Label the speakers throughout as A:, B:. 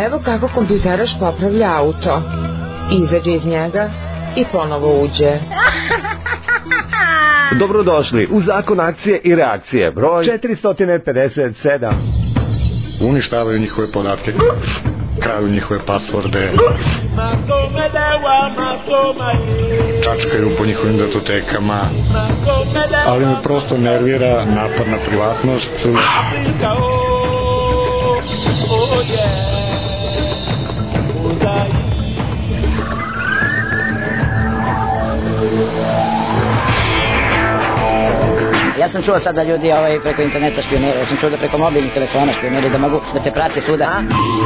A: Evo kako kompjuteraš popravlja auto. Izađe iz njega i ponovo uđe.
B: Dobrodošli u Zakon akcije i reakcije, broj 457.
C: Uništavaju njihove podatke, kraju njihove pasvorde, čačkaju po njihovim datotekama, ali me prosto nervira napad na privatnost.
D: Ja sam čuo sad da ljudi preko interneta špioniraju, ja sam čuo da preko mobilnih telefona špioniraju, da mogu da te prate svuda.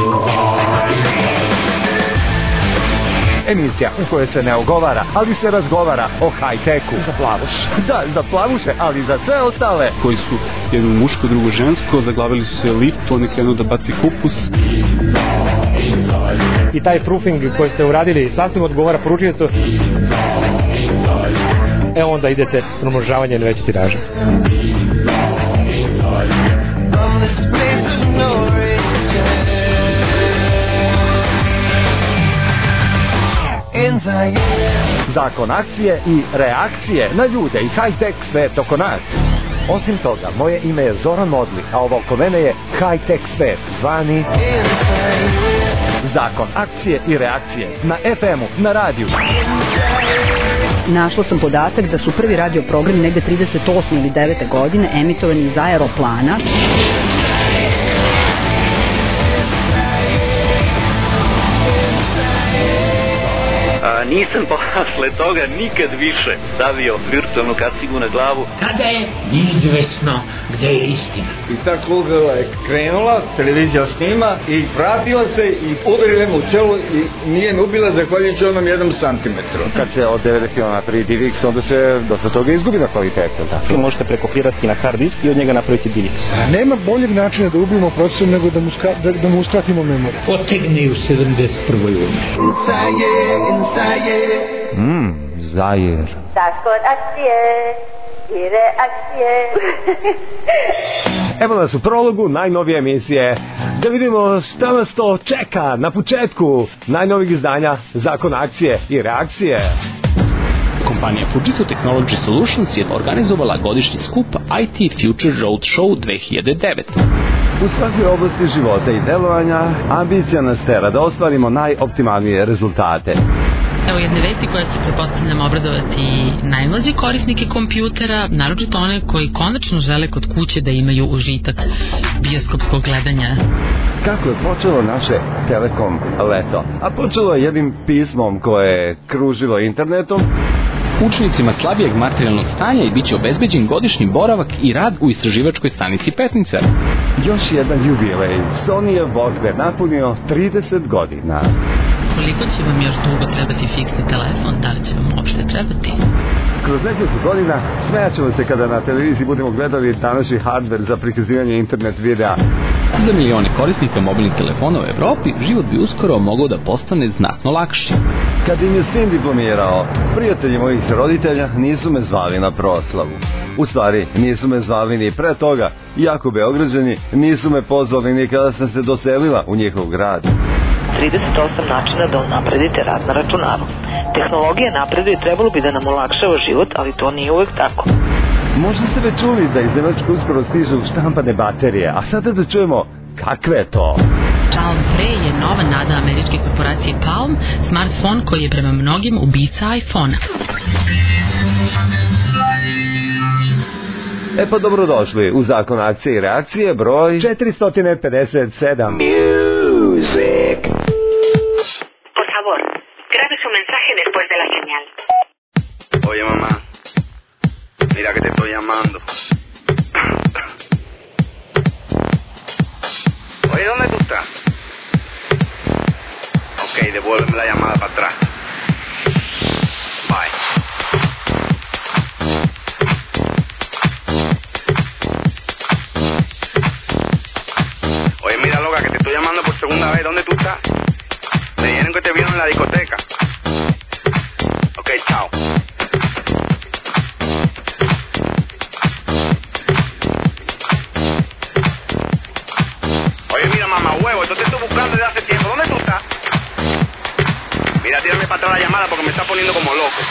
B: Emisija u kojoj se ne ogovara, ali se razgovara o high-techu.
E: Za plavuš.
B: Da, za plavuše, ali za sve ostale.
E: Koji su jedno muško, drugo žensko, zaglavili su se lift, on je krenuo da baci kupus.
F: I taj proofing koji ste uradili sasvim odgovara poručiocu. Evo onda idete na umnožavanje na veću tiražu.
B: Zakon akcije i reakcije na ljude i high-tech svet oko nas. Osim toga, moje ime je Zoran Modli, a ovo oko mene je high-tech svet, zvani Zakon akcije i reakcije na FM-u, na radiju.
G: Našla sam podatak da su prvi radio programi negde 38. ili 9. godine emitovani iz aeroplana.
H: Nisam posle toga nikad više stavio virtualnu kacigu na glavu.
I: Kada je izvesno gde je istina.
J: I ta kuga je krenula, televizija snima i vratila se i udarila me u čelo i nije me ubila zahvaljujući onom 1 santimetru.
B: Kad se od 90 km DivX, onda se dosta toga izgubi na kvalitetu.
F: Vi možete prekopirati na hard disk i od njega napraviti DivX.
K: Nema boljeg načina da ubijemo procesor nego da mu uskratimo memoriju.
I: Potegni u 71. umi.
B: Zajer.
L: Zakon akcije i reakcije.
B: Evo nas u prologu najnovije emisije. Da vidimo šta nas to čeka na početku najnovijeg izdanja Zakon akcije i reakcije.
M: Kompanija Fujitsu Technology Solutions je organizovala godišnji skup IT Future Roadshow 2009.
B: U svakoj oblasti života i delovanja ambicija nas tera da ostvarimo najoptimalnije rezultate.
N: Evo jedne vesti koje će, pretpostavljam, obradovati najmlađe korisnike kompjutera, naročito one koji konačno žele kod kuće da imaju užitak bioskopskog gledanja.
B: Kako je počelo naše Telekom leto? A počelo je jednim pismom koje je kružilo internetom.
M: Učenicima slabijeg materijalnog stanja i bit će obezbeđen godišnji boravak i rad u istraživačkoj stanici Petnica.
B: Još jedan jubilej. Sonyjev Walkman napunio 30 godina.
N: Koliko će vam još dugo trebati fiksni telefon? Da li će vam uopšte trebati?
B: Kroz nekoliko godina smejaćemo se kada na televiziji budemo gledali današnji hardware za prikazivanje internet videa.
M: Za milione korisnika mobilnih telefona u Evropi život bi uskoro mogao da postane znatno lakši.
B: Kad im je sin diplomirao, prijatelji mojih roditelja nisu me zvali na proslavu. U stvari, nisu me zvali ni pre toga, iako Beograđani nisu me pozvali ni kada sam se doselila u njihov grad.
O: 38 načina da unapredite rad na računaru. Tehnologija napreduje i trebalo bi da nam olakšava život, ali to nije uvek tako.
B: Možda ste već čuli da iz Nemačke uskoro stižu štampane baterije, a sada da čujemo kakve je to.
N: Palm Pre je nova nada američke korporacije Palm, smartfon koji je prema mnogim ubica iPhone-a.
B: E pa dobrodošli u Zakon akcije i reakcije, broj 457. Music.
P: Por favor, grabe su mensaje después de la señal.
H: Oye, mamá, mira que te estoy llamando. Oye, ¿dónde tú estás? Ok, devuélveme la llamada para atrás. Bye. Oye, mira, loca, que te estoy llamando por segunda vez. ¿Dónde tú estás? Me dijeron que te vieron en la discoteca. Ok, chao. Oye, mira, mamá huevo, yo te estoy buscando desde hace tiempo. para atrás la llamada porque me está poniendo como loco.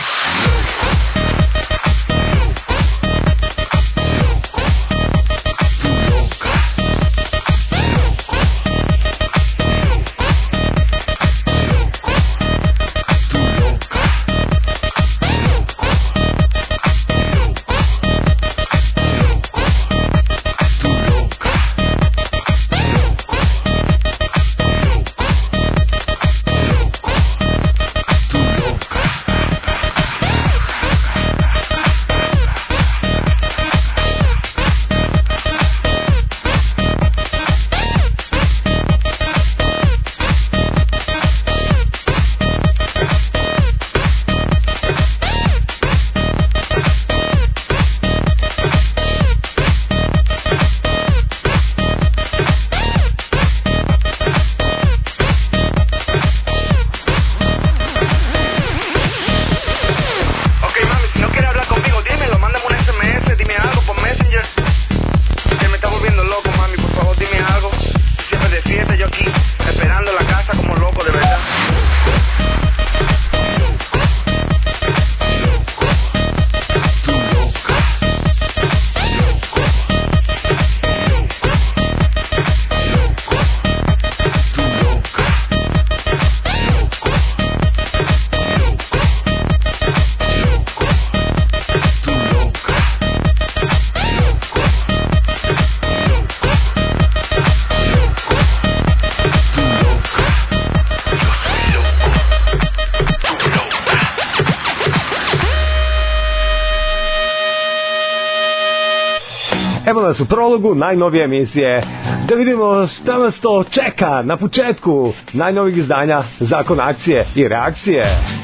Q: Evo nas u prologu najnovije emisije. Da vidimo šta nas to čeka na početku najnovih izdanja Zakon akcije i reakcije.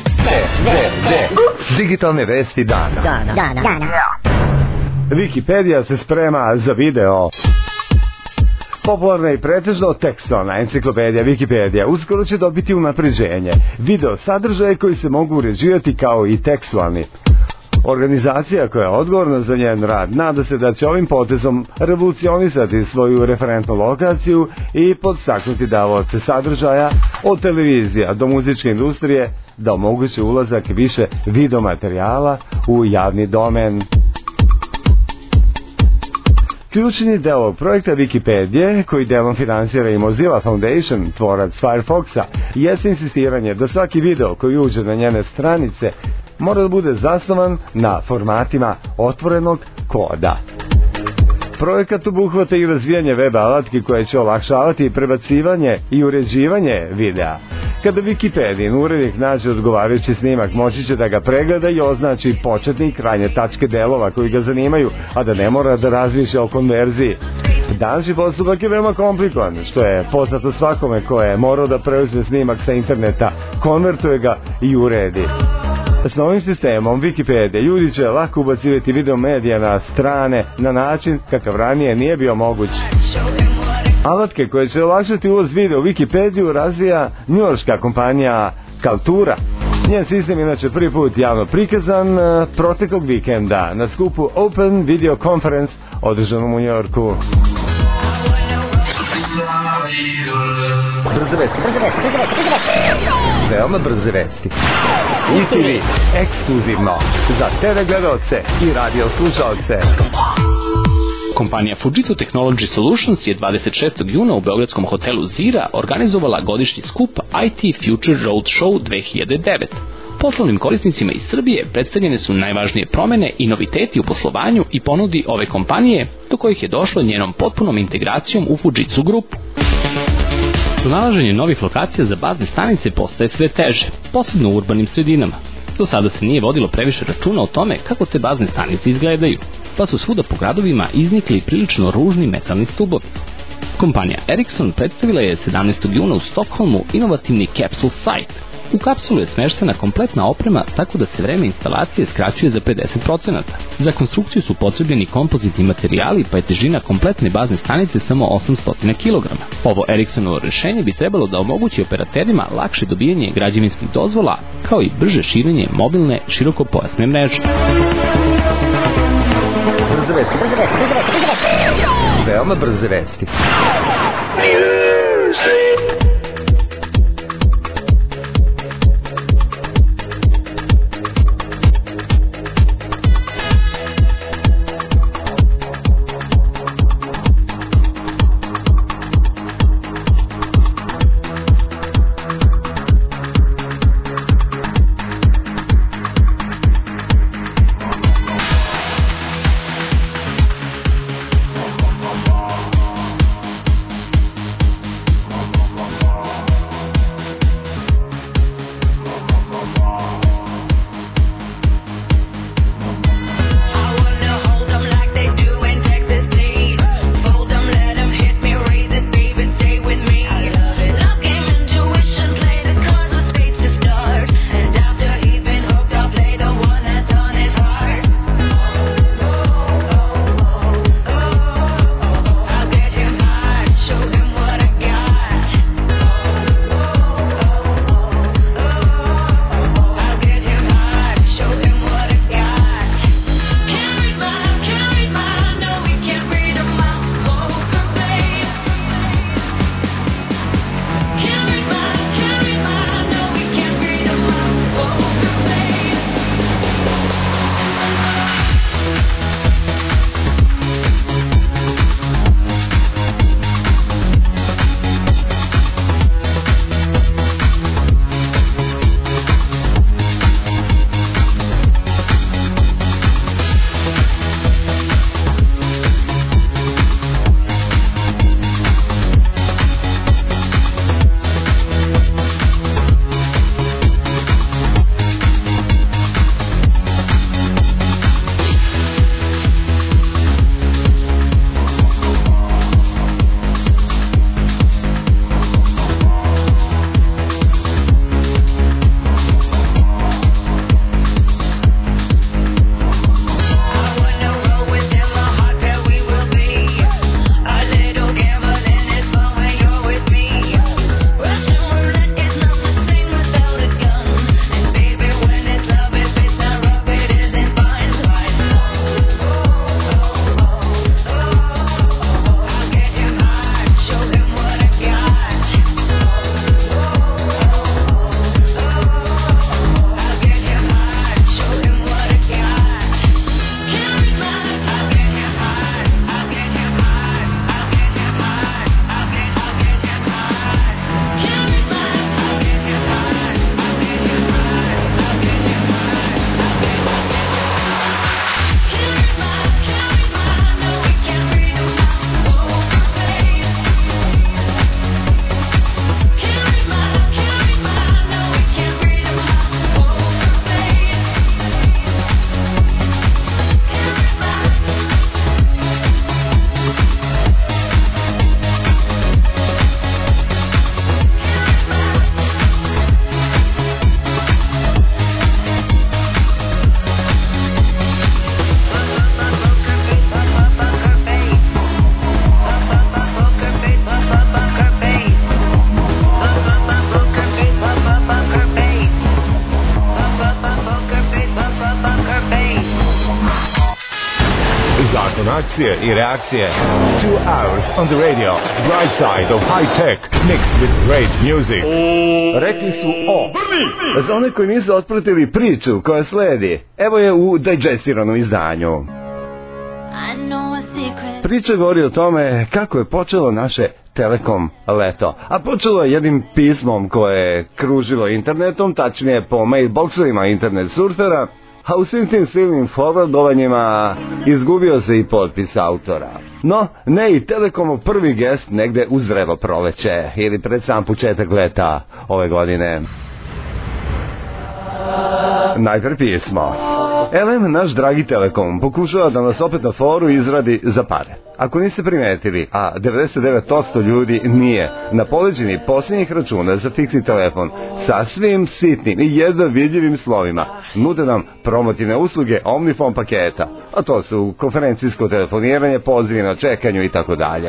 B: Digitalne vesti dana.
Q: Wikipedia se sprema za video. Popularna i pretežno tekstovna enciklopedija Wikipedia uskoro će dobiti unapređenje. Video sadržaje koji se mogu uređivati kao i tekstualni. Organizacija koja je odgovorna za njen rad nada se da će ovim potezom revolucionisati svoju referentnu lokaciju i podstaknuti davaoce sadržaja od televizija do muzičke industrije da omoguće ulazak više video materijala u javni domen. Ključni deo ovog projekta Wikipedije, koji delom finansira i Mozilla Foundation, tvorac Firefoxa, jeste insistiranje da svaki video koji uđe na njene stranice mora da bude zasnovan na formatima otvorenog koda. Projekat obuhvata i razvijanje web alatki koje će olakšavati prebacivanje i uređivanje videa. Kada Wikipedijin urednik nađe odgovarajući snimak, moći će da ga pregleda i označi početne i krajnje tačke delova koji ga zanimaju, a da ne mora da razmišlja o konverziji. Današnji postupak je veoma komplikovan, što je poznato svakome ko je morao da preuzme snimak sa interneta, konvertuje ga i uredi. S novim sistemom Wikipedia ljudi će lako ubacivati video medija na strane na način kakav ranije nije bio moguć. Alatke koje će olakšati uvoz videa u Wikipediju razvija njujorška kompanija Kaltura. Njen sistem inače prvi put javno prikazan proteklog vikenda na skupu Open Video Conference održanom u Njujorku.
B: Brze vesti. Veoma brze vesti.
Q: ITV ekskluzivno za TV gledaoce i radio slušaoce.
M: Kompanija Fujitsu Technology Solutions je 26. juna u beogradskom hotelu Zira organizovala godišnji skup IT Future Roadshow 2009. Poslovnim korisnicima iz Srbije predstavljene su najvažnije promene i noviteti u poslovanju i ponudi ove kompanije, do kojih je došlo njenom potpunom integracijom u Fujitsu grupu. Pronalaženje novih lokacija za bazne stanice postaje sve teže, posebno u urbanim sredinama. Do sada se nije vodilo previše računa o tome kako te bazne stanice izgledaju, pa su svuda po gradovima iznikli prilično ružni metalni stubovi. Kompanija Ericsson predstavila je 17. juna u Stokholmu inovativni Capsule Site. U kapsulu je smeštena kompletna oprema tako da se vreme instalacije skraćuje za 50%. Za konstrukciju su potrebljeni kompozitni materijali, pa je težina kompletne bazne stanice samo 800 kg. Ovo Ericssonovo rešenje bi trebalo da omogući operaterima lakše dobijanje građevinskih dozvola, kao i brže širenje mobilne širokopojasne mreže.
B: Brze vesti. Veoma brze vesti.
Q: akcije i reakcije. 2 hours on the radio, bright side of high tech, mixed with great music. Rekli su o. Za one koji nisu otpratili priču koja sledi, evo je u digestiranom izdanju. Priča govori o tome kako je počelo naše Telekom leto. A počelo je jednim pismom koje je kružilo internetom, tačnije po mailboxovima internet surfera, a u svim tim silnim forwardovanjima izgubio se i potpis autora. No, ne i Telekomov prvi gest negde uz zrelo proleće ili pred sam početak leta ove godine. Najpre pismo. Elem, naš dragi Telekom pokušava da nas opet na foru izradi za pare. Ako niste primetili, a 99% ljudi nije, na poleđini posljednjih računa za fiksni telefon sa svim sitnim i jedva vidljivim slovima nude nam promotivne usluge Omnifon paketa, a to su konferencijsko telefoniranje, pozivi na čekanju i tako dalje.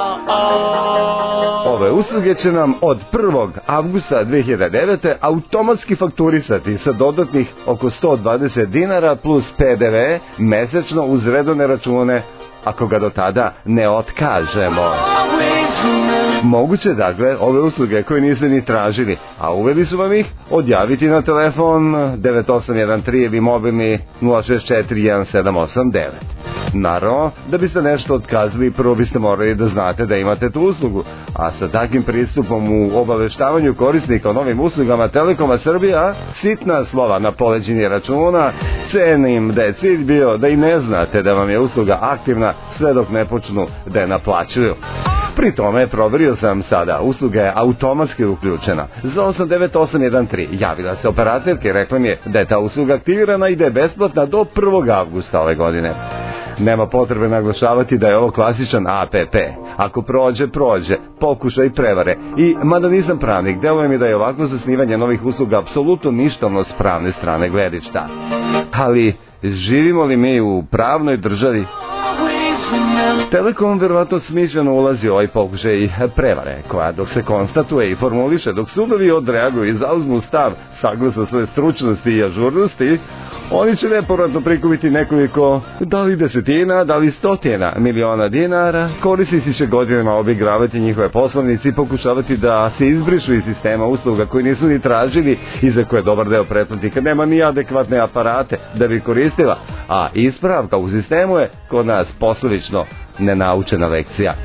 Q: Ove usluge će nam od 1. avgusta 2009. automatski fakturisati sa dodatnih oko 120 dinara plus PDV mesečno uz redovne račune ako ga do tada ne otkažemo. Moguće dakle ove usluge koje niste ni tražili, a uveli su vam ih, odjaviti na telefon 9813 ili mobilni 0641789. Naravno, da biste nešto otkazali, prvo biste morali da znate da imate tu uslugu, a sa takvim pristupom u obaveštavanju korisnika o novim uslugama Telekoma Srbija, sitna slova na poleđini računa, cenim da je cilj bio da i ne znate da vam je usluga aktivna sve dok ne počnu da je naplaćuju. Pri tome proverio sam sada, usluga je automatski uključena. Za 89813 javila se operaterka i rekla mi je da je ta usluga aktivirana i da je besplatna do 1. avgusta ove godine. Nema potrebe naglašavati da je ovo klasičan APP. Ako prođe, pokušaj prevare. I mada nisam pravnik, deluje mi da je ovako zasnivanje novih usluga apsolutno ništavno s pravne strane gledišta. Ali živimo li mi u pravnoj državi? Telekom verovatno smišljeno ulazi u ovaj pokušaj prevare, koja dok se konstatuje i formuliše, dok sudovi odreaguju i zauzmu stav saglasno svoje stručnosti i ažurnosti, oni će nepovratno prikupiti nekoliko, da li desetina, da li stotina miliona dinara. Korisnici će godinama obigravati njihove poslovnice i pokušavati da se izbrišu iz sistema usluga koji nisu ni tražili i za koje dobar deo pretplatnika nema ni adekvatne aparate da bi koristila, a ispravka u sistemu je kod nas poslovično nenaučena lekcija.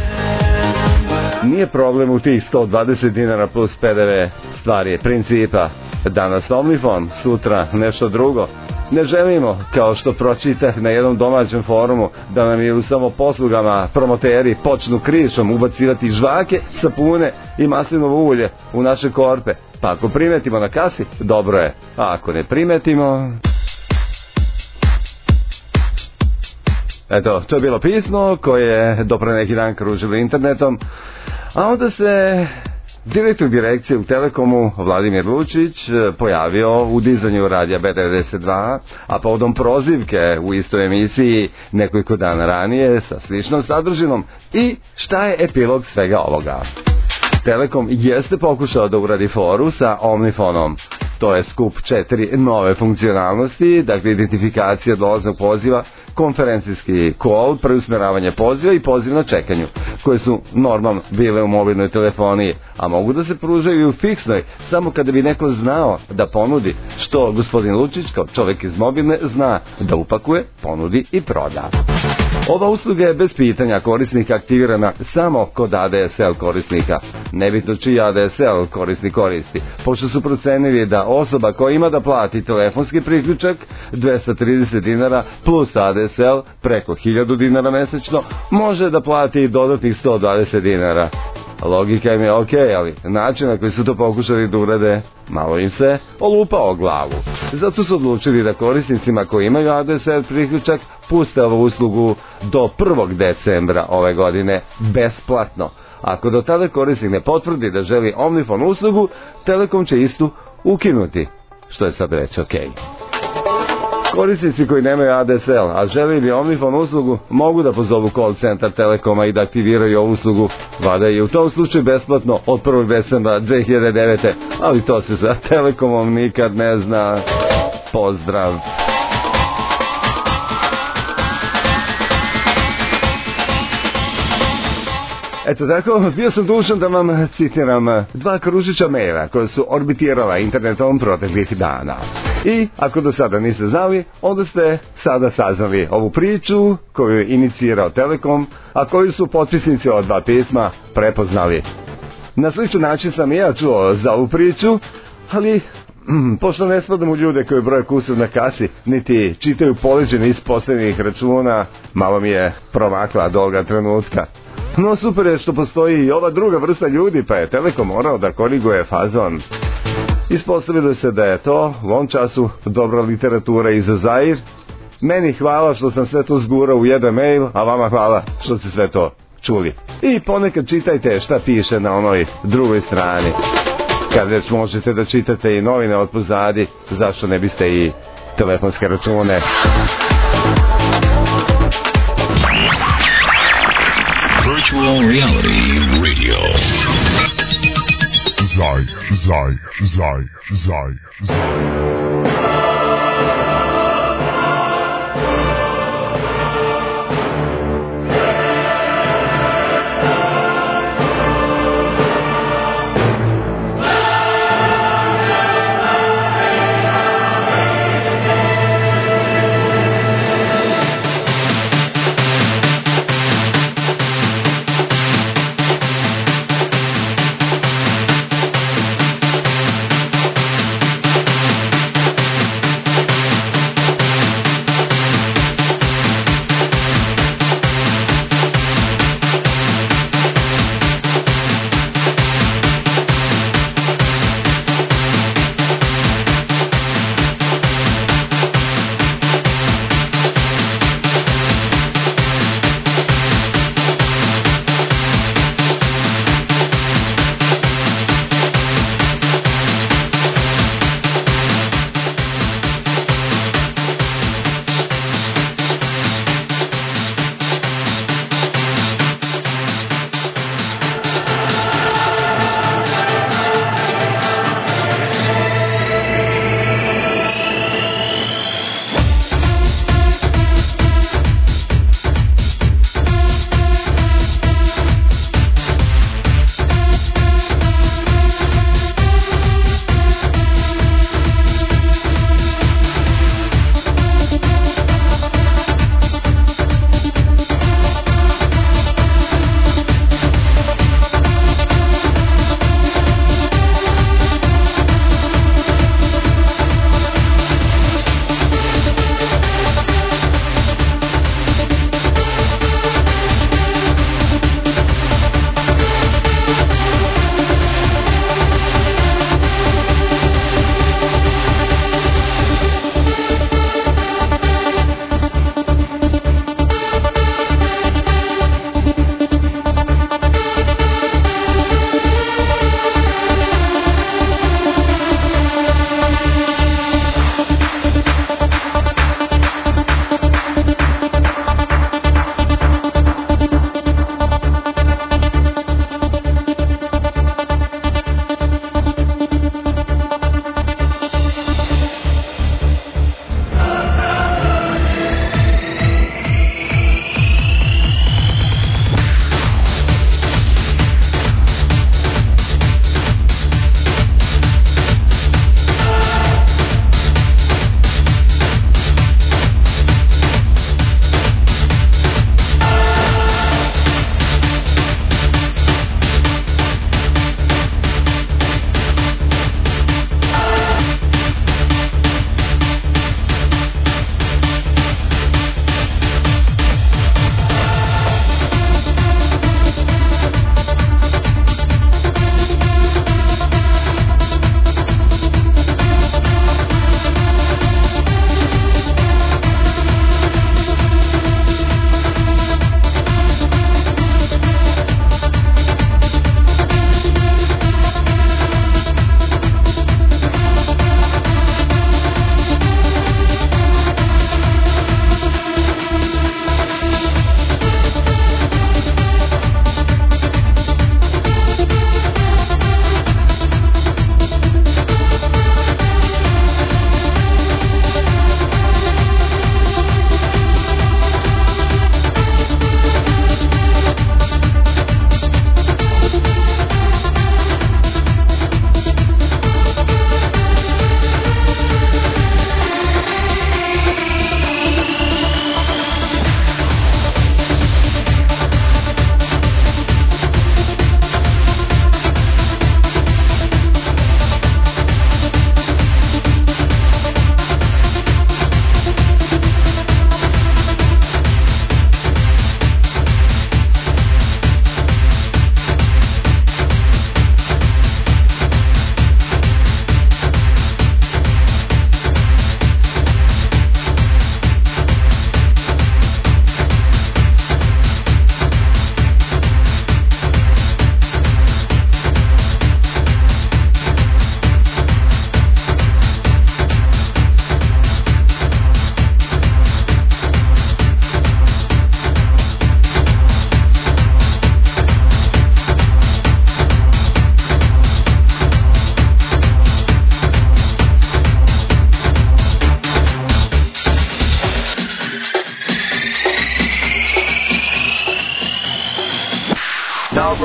Q: Nije problem u tih 120 dinara plus PDV, stvar je principa. Danas Omnifon, sutra nešto drugo. Ne želimo, kao što pročitah na jednom domaćem forumu, da nam je u samoposlugama promoteri počnu krišom ubacivati žvake, sapune i maslinovo ulje u naše korpe. Pa ako primetimo na kasi, dobro je. A ako ne primetimo... Eto, to je bilo pismo koje je do pre neki dan kružilo internetom, a onda se direktor direkcije u Telekomu Vladimir Lučić pojavio u dizanju radija B92, a povodom prozivke u istoj emisiji nekoliko dana ranije sa sličnom sadržinom. I šta je epilog svega ovoga? Telekom jeste pokušao da uradi foru sa Omnifonom. To je skup 4 nove funkcionalnosti, dakle identifikacija dolaznog poziva, konferencijski call, preusmeravanje poziva i poziv na čekanju, koje su normalno bile u mobilnoj telefoniji, a mogu da se pružaju i u fiksnoj, samo kada bi neko znao da ponudi, što gospodin Lučić kao čovjek iz mobilne zna da upakuje, ponudi i proda. Ova usluga je bez pitanja korisnika aktivirana samo kod ADSL korisnika. Nebitno čiji ADSL korisnik koristi, pošto su procenili da osoba koja ima da plati telefonski priključak 230 dinara plus ADSL preko 1000 dinara mesečno može da plati dodatnih 120 dinara. Logika im je ok, ali način na koji su to pokušali da urade, malo im se olupao glavu. Zato su odlučili da korisnicima koji imaju ADSL priključak puste ovu uslugu do 1. decembra ove godine besplatno. Ako do tada korisnik ne potvrdi da želi Omnifon uslugu, Telekom će istu ukinuti, što je sad reći ok. Korisnici koji nemaju ADSL, a želili Omnifon uslugu, mogu da pozovu call centar Telekoma i da aktiviraju ovu uslugu, vada i u tom slučaju besplatno od 1. decembra 2009. Ali to se sa Telekomom nikad ne zna. Pozdrav! Eto tako, bio sam dužan da vam citiram dva kružića maila koja su orbitirala internetom proteklih dana. I ako do sada niste znali, onda ste sada saznali ovu priču koju je inicirao Telekom, a koju su potpisnici od dva pisma prepoznali. Na sličan način sam i ja čuo za ovu priču, ali pošto ne spadam u ljude koji broje kusur na kasi, niti čitaju poleđene iz posljednjih računa, malo mi je promakla dolga trenutka. No super je što postoji i ova druga vrsta ljudi, pa je Telekom morao da koriguje fazon. Ispostavilo se da je to u ovom času dobra literatura i za Zair. Meni hvala što sam sve to zgurao u jedan mail, a vama hvala što ste sve to čuli. I ponekad čitajte šta piše na onoj drugoj strani. Kad već možete da čitate i novine od pozadi, zašto ne biste i telefonske račune?
R: Virtual Reality Radio. Zai.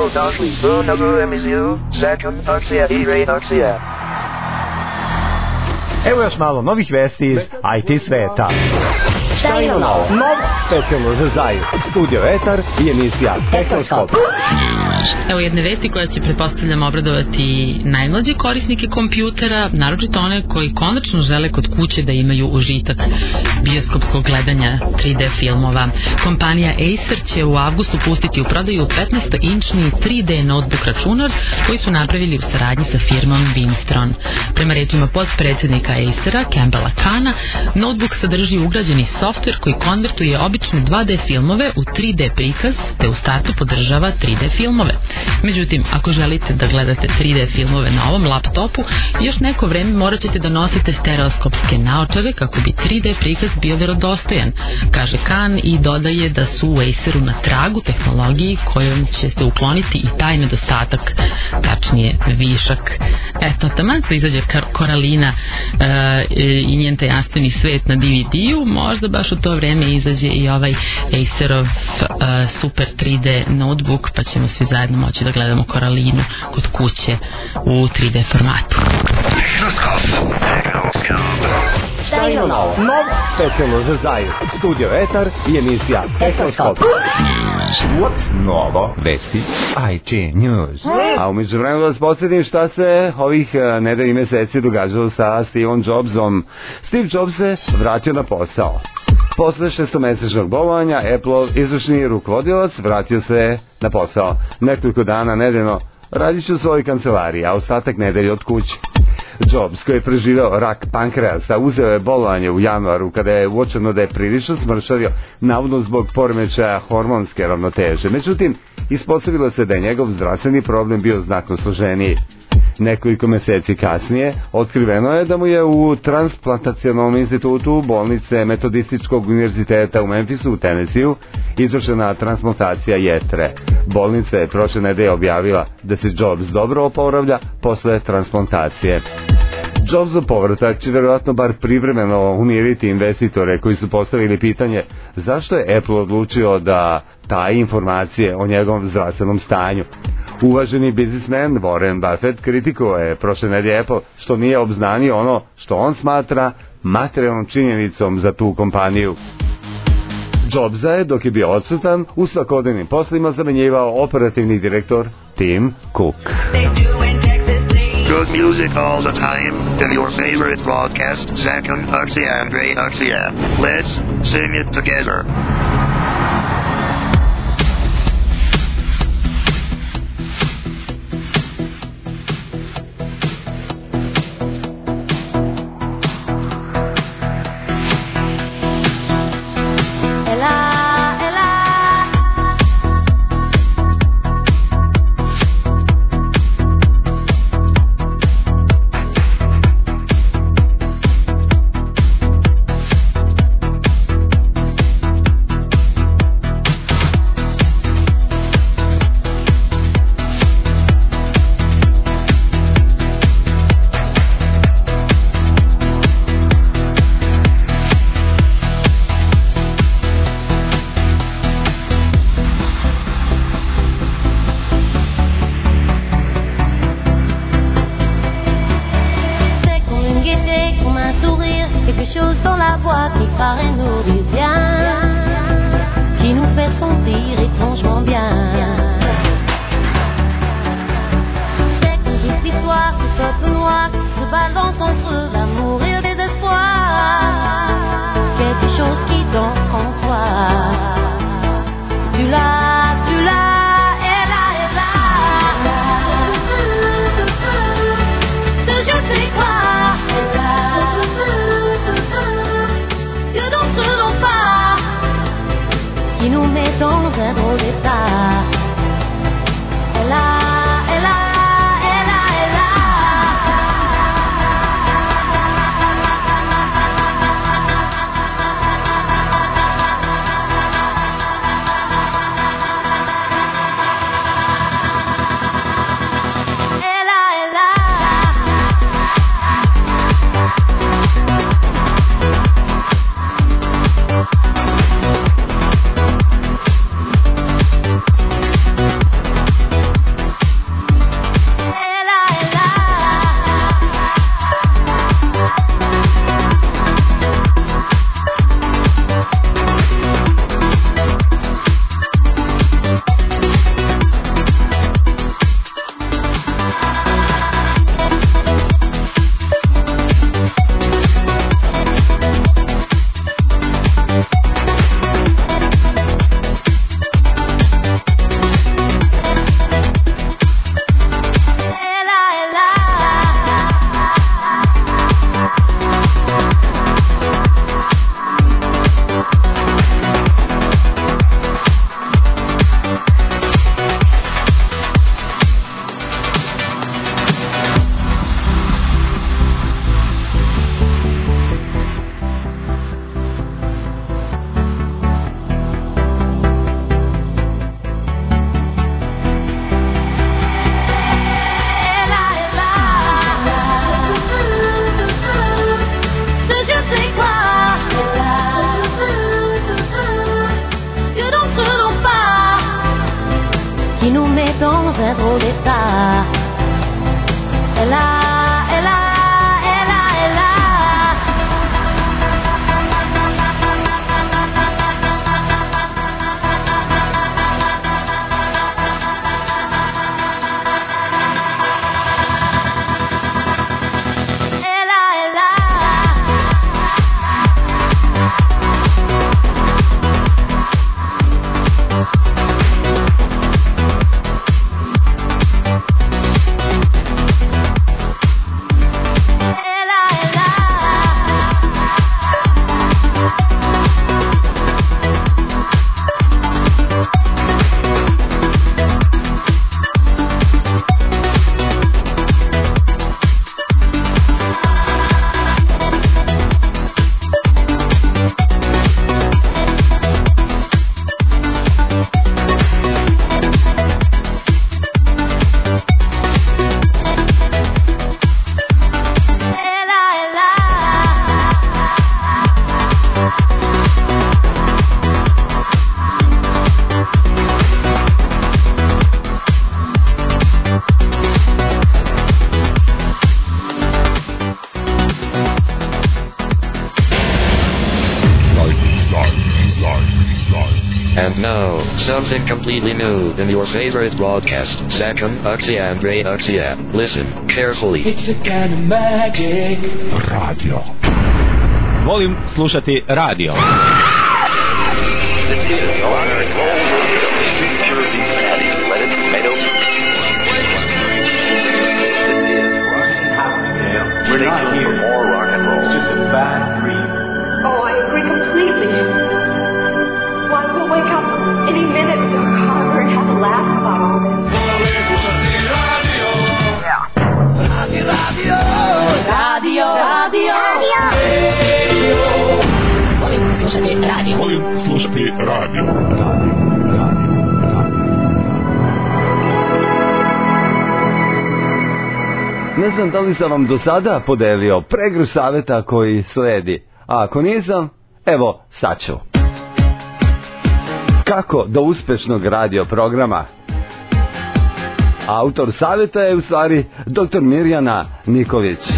S: Dobrodošli u novu emisiju Second Akcija i Reakcija.
Q: Evo još malo novih vesti iz IT sveta.
S: Šta ima novo?
Q: Novo, specijalno za Zaju, Studio Etar i emisija Tehnoskop.
N: Evo jedne vesti koja će, pretpostavljam, obradovati najmlađe korisnike kompjutera, naročito one koji konačno žele kod kuće da imaju užitak bioskopskog gledanja 3D filmova. Kompanija Acer će u avgustu pustiti u prodaju 15-inčni 3D notebook računar koji su napravili u saradnji sa firmom Winstron. Prema rečima podpredsjednika Acera, Campbella Kana, notebook sadrži ugrađeni softver koji konvertuje obične 2D filmove u 3D prikaz te u startu podržava 3D filmove. Međutim, ako želite da gledate 3D filmove na ovom laptopu, još neko vreme morat ćete da nosite stereoskopske naočare kako bi 3D prikaz bio verodostojan, kaže Khan i dodaje da su u Aceru na tragu tehnologiji kojom će se ukloniti i taj nedostatak, tačnije višak. Eto, taman se izađe Koralina i njen tajanstveni svet na DVD-u, možda baš u to vreme izađe i ovaj Acerov super 3D notebook, pa ćemo svi zajedno moći da gledamo Koralinu kod kuće u 3D formatu.
S: Šta ima novo?
Q: Novo, specijalno za Zaju, Studio Etar i emisija Tehnoskop. What's novo? Vesti IT News. A umeđu vremenu da vas podsjetim šta se ovih nedelji meseci događalo sa Steveom Jobsom. Steve Jobs se vratio na posao. Posle 6-mesečnog bolovanja, Apple izvršni rukovodilac vratio se na posao. Nekoliko dana nedeljno radit će u svojoj kancelariji, a ostatak nedelje od kuće. Jobs, koji je preživeo rak pankreasa, uzeo je bolovanje u januaru kada je uočeno da je prilično smršavio, navodno zbog poremećaja hormonske ravnoteže. Međutim, ispostavilo se da je njegov zdravstveni problem bio znatno složeniji. Nekoliko meseci kasnije otkriveno je da mu je u transplantacionalnom institutu bolnice Metodističkog univerziteta u Memphisu u Tennesseeu izvršena transplantacija jetre. Bolnica je prošle nedelje objavila da se Jobs dobro oporavlja posle transplantacije. Jobsov povratak će vjerojatno bar privremeno umiriti investitore koji su postavili pitanje zašto je Apple odlučio da taji informacije o njegovom zdravstvenom stanju. Uvaženi biznismen Warren Buffett kritikovao je prošle nedelje Apple što nije obznanio ono što on smatra materijalnom činjenicom za tu kompaniju. Jobsa je, dok je bio odsutan, u svakodnevnim poslima zamenjivao operativni direktor Tim Cook.
R: Good music all the time, and your favorite broadcast, Second Akcija and Reakcija. Let's sing it together.
T: soledad. Ela, ela, ela, ela.
S: And now, something completely new in your favorite broadcast, Zakon Aksia and Ray Aksia. Listen carefully.
I: It's a kind of magic. Radio.
U: Volim slušati radio.
I: We're not here for more rock and roll. It's just a bad dream.
P: Oh, I agree completely. One will wake up any minute to Carver and have a laugh about all this.
C: Volim slušati radio.
B: Ne znam da li sam vam do sada podelio pregru saveta koji sledi, a ako nisam, evo sad ću. Kako do uspešnog radio programa? Autor saveta je u stvari dr. Mirjana Nikolić.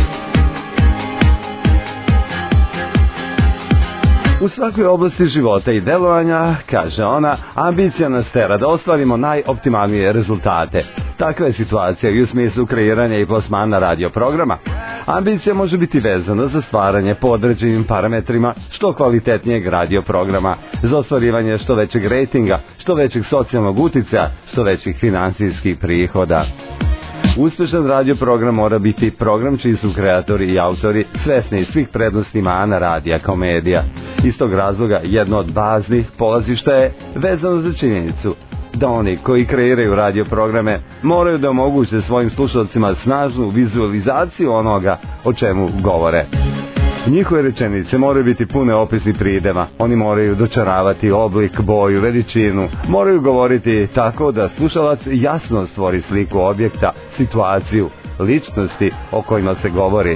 B: U svakoj oblasti života i delovanja, kaže ona, ambicija nas tera da ostvarimo najoptimalnije rezultate. Takva je situacija i u smislu kreiranja i plasmana radio programa. Ambicija može biti vezana za stvaranje po određenim parametrima što kvalitetnijeg radio programa, za ostvarivanje što većeg rejtinga, što većeg socijalnog uticaja, što većih finansijskih prihoda. Uspešan radio program mora biti program čiji su kreatori i autori svesni svih prednosti mana radija kao medija. Iz tog razloga jedno od baznih polazišta je vezano za činjenicu da oni koji kreiraju radio programe moraju da omoguće svojim slušalcima snažnu vizualizaciju onoga o čemu govore. Njihove rečenice moraju biti pune opisnih prideva, oni moraju dočaravati oblik, boju, veličinu, moraju govoriti tako da slušalac jasno stvori sliku objekta, situaciju, ličnosti o kojima se govori.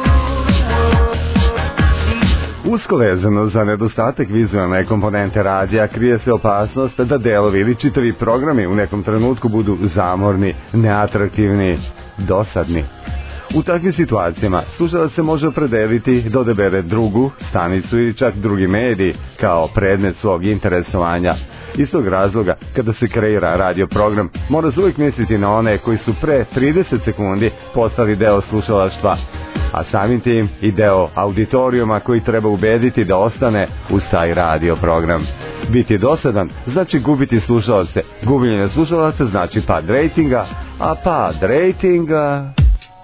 B: Usko vezano za nedostatak vizualne komponente radija krije se opasnost da delovi ili čitavi programi u nekom trenutku budu zamorni, neatraktivni, dosadni. U takvim situacijama slušalac se može opredeliti da odabere drugu stanicu ili čak drugi medij kao predmet svog interesovanja. Iz tog razloga, kada se kreira radio program, mora se uvijek misliti na one koji su pre 30 sekundi postali deo slušalaštva, a samim tim i deo auditorijuma koji treba ubediti da ostane uz taj radio program. Biti dosadan znači gubiti slušalce, gubljenje slušalaca znači pad rejtinga, a pad rejtinga...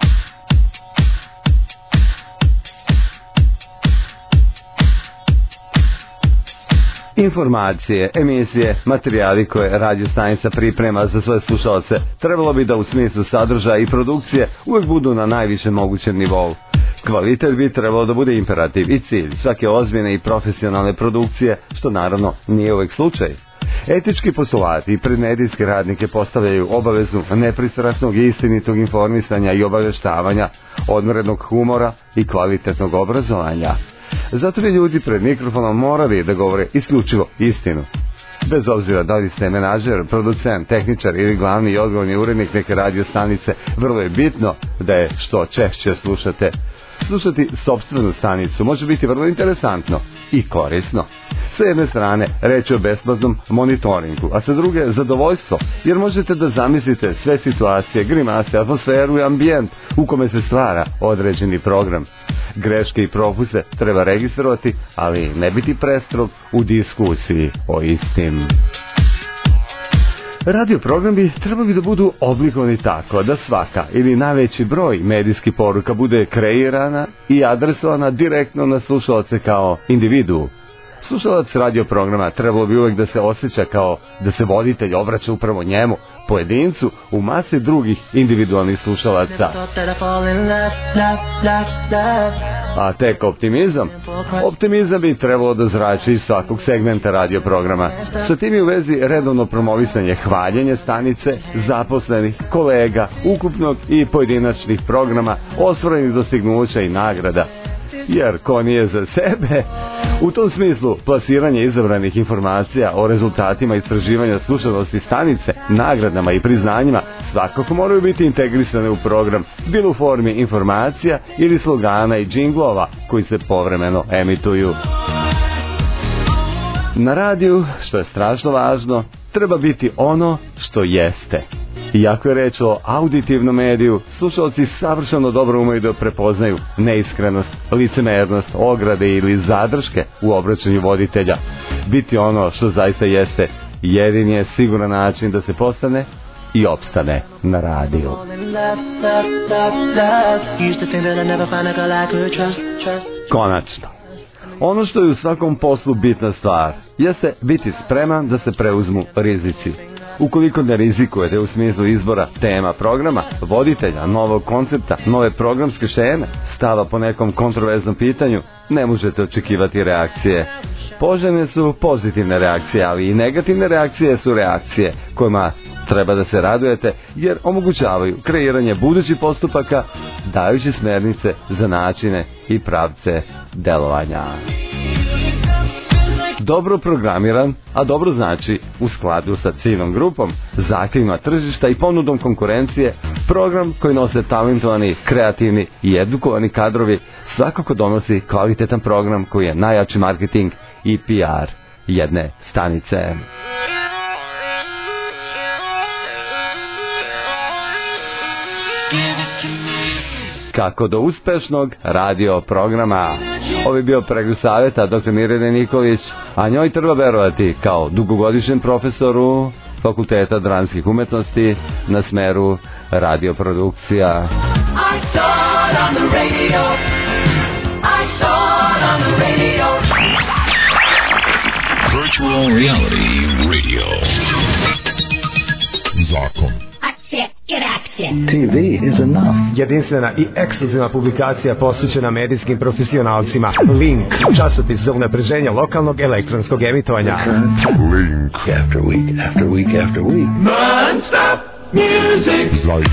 B: Informacije, emisije, materijali koje radio stanica priprema za svoje slušalce trebalo bi da u smislu sadržaja i produkcije uvijek budu na najvišem mogućem nivou. Kvalitet bi trebalo da bude imperativ i cilj svake ozbiljne i profesionalne produkcije, što naravno nije uvijek slučaj. Etički postulati i pred medijske radnike postavljaju obavezu nepristrasnog i istinitog informisanja i obaveštavanja, odmerenog humora i kvalitetnog obrazovanja. Zato bi ljudi pred mikrofonom morali da govore isključivo istinu.
Q: Bez obzira da li ste menadžer, producent, tehničar ili glavni i odgovorni urednik neke radio stanice, vrlo je bitno da je što češće slušate. Slušati sopstvenu stanicu može biti vrlo interesantno i korisno. Sa jedne strane, reč je o besplatnom monitoringu, a sa druge zadovoljstvo, jer možete da zamislite sve situacije, grimase, atmosferu i ambijent u kome se stvara određeni program. Greške i propuste treba registrovati, ali ne biti prestrog u diskusiji o istim. Radio programi trebali da budu oblikovani tako da svaka ili najveći broj medijskih poruka bude kreirana i adresovana direktno na slušalce kao individu. Slušalac radio programa trebalo bi uvek da se osjeća kao da se voditelj obraća upravo njemu, pojedincu, u masi drugih individualnih slušalaca. A tek optimizam? Optimizam bi trebalo da zrači iz svakog segmenta radio programa. Sa tim je u vezi redovno promovisanje, hvaljenje stanice, zaposlenih, kolega, ukupnog i pojedinačnih programa, ostvarenih dostignuća i nagrada. Jer ko nije za sebe? U tom smislu, plasiranje izabranih informacija o rezultatima istraživanja slušanosti stanice, nagradama i priznanjima svakako moraju biti integrisane u program, bilo u formi informacija ili slogana i džinglova koji se povremeno emituju. Na radiju, što je strašno važno, treba biti ono što jeste. Iako je reč o auditivnom mediju, slušalci savršeno dobro umeju da prepoznaju neiskrenost, licemernost, ograde ili zadrške u obraćanju voditelja. Biti ono što zaista jeste jedini je siguran način da se postane i opstane na radiju. Konačno, ono što je u svakom poslu bitna stvar jeste biti spreman da se preuzmu rizici. Ukoliko ne rizikujete u smislu izbora tema programa, voditelja, novog koncepta, nove programske šeme, stava po nekom kontroverznom pitanju, ne možete očekivati reakcije. Poželjne su pozitivne reakcije, ali i negativne reakcije su reakcije kojima treba da se radujete jer omogućavaju kreiranje budućih postupaka, dajući smernice za načine i pravce delovanja. Dobro programiran, a dobro znači u skladu sa ciljnom grupom, zahtjevima tržišta i ponudom konkurencije, program koji nose talentovani, kreativni i edukovani kadrovi svakako donosi kvalitetan program koji je najjači marketing i PR jedne stanice. Kako do uspešnog radio programa. Ovo je bio pregled savjeta dr. Mirjane Nikolić, a njoj treba verovati kao dugogodišnjem profesoru Fakulteta dramskih umetnosti na smeru radioprodukcija.
A: Virtual reality radio. Zakon.
V: TV is enough.
W: Jedinstvena i ekskluzivna publikacija posvećena medijskim profesionalcima. Link, časopis za unapređenje lokalnog elektronskog emitovanja.
A: Link.
V: After week, after week, after week.
A: Non-stop music. Zajt.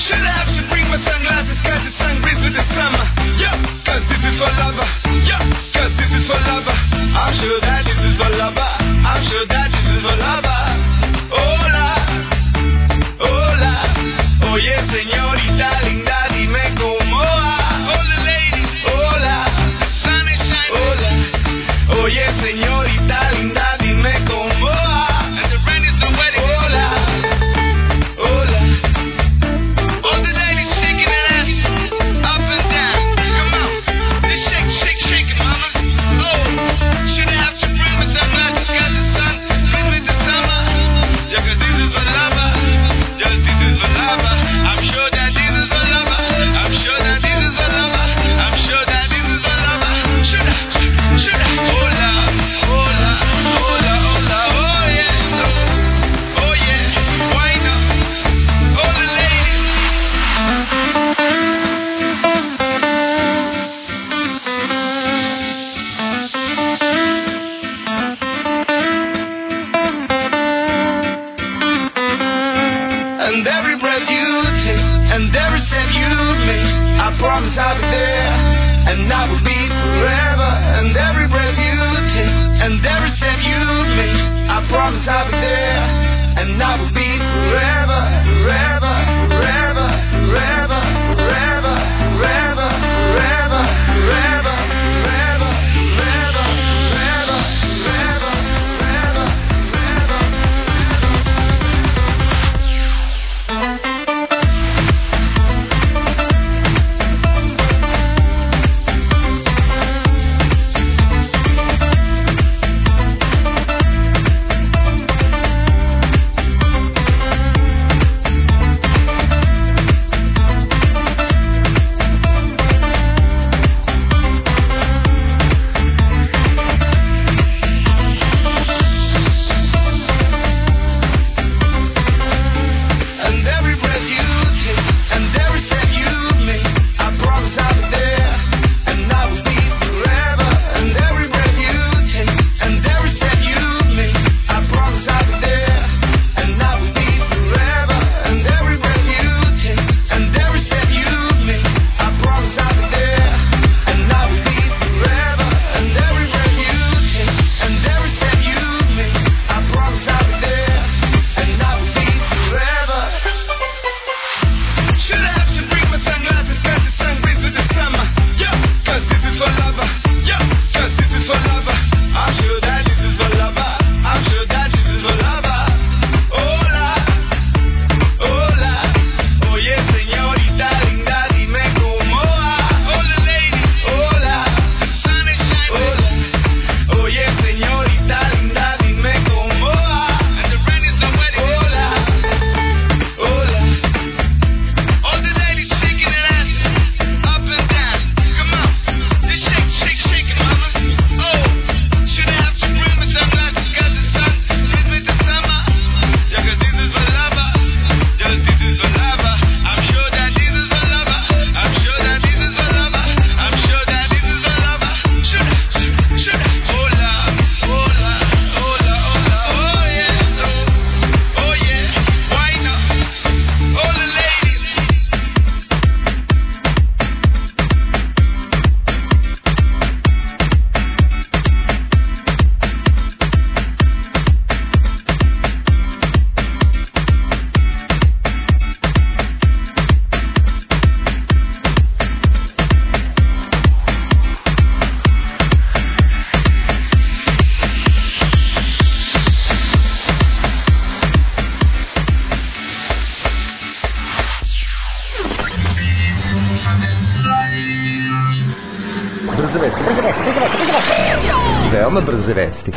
Q: Veoma brze vesti.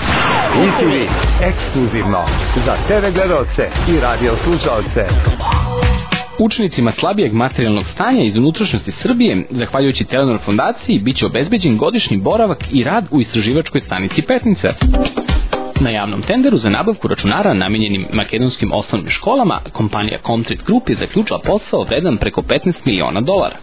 Q: ITV, ekskluzivno, za TV gledaoce i radio slušaoce.
M: Učenicima slabijeg materijalnog stanja iz unutrašnjosti Srbije, zahvaljujući Telenor fondaciji, biće obezbeđen godišnji boravak i rad u istraživačkoj stanici Petnica. Na javnom tenderu za nabavku računara namenjenim makedonskim osnovnim školama, kompanija Comtrade Group je zaključila posao vredan preko $15 miliona.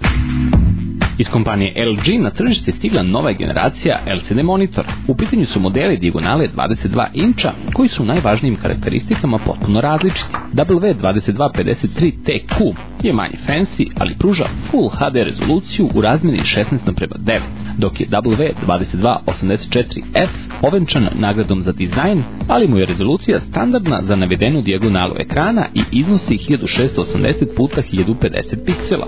M: Iz kompanije LG na tržište stigla nova generacija LCD monitora. U pitanju su modeli dijagonale 22 inča koji su u najvažnijim karakteristikama potpuno različiti. W2253TQ je manje fancy, ali pruža Full HD rezoluciju u razmjeri 16:9, dok je W2284F ovenčan nagradom za dizajn, ali mu je rezolucija standardna za navedenu dijagonalu ekrana i iznosi 1680 x 1050 piksela.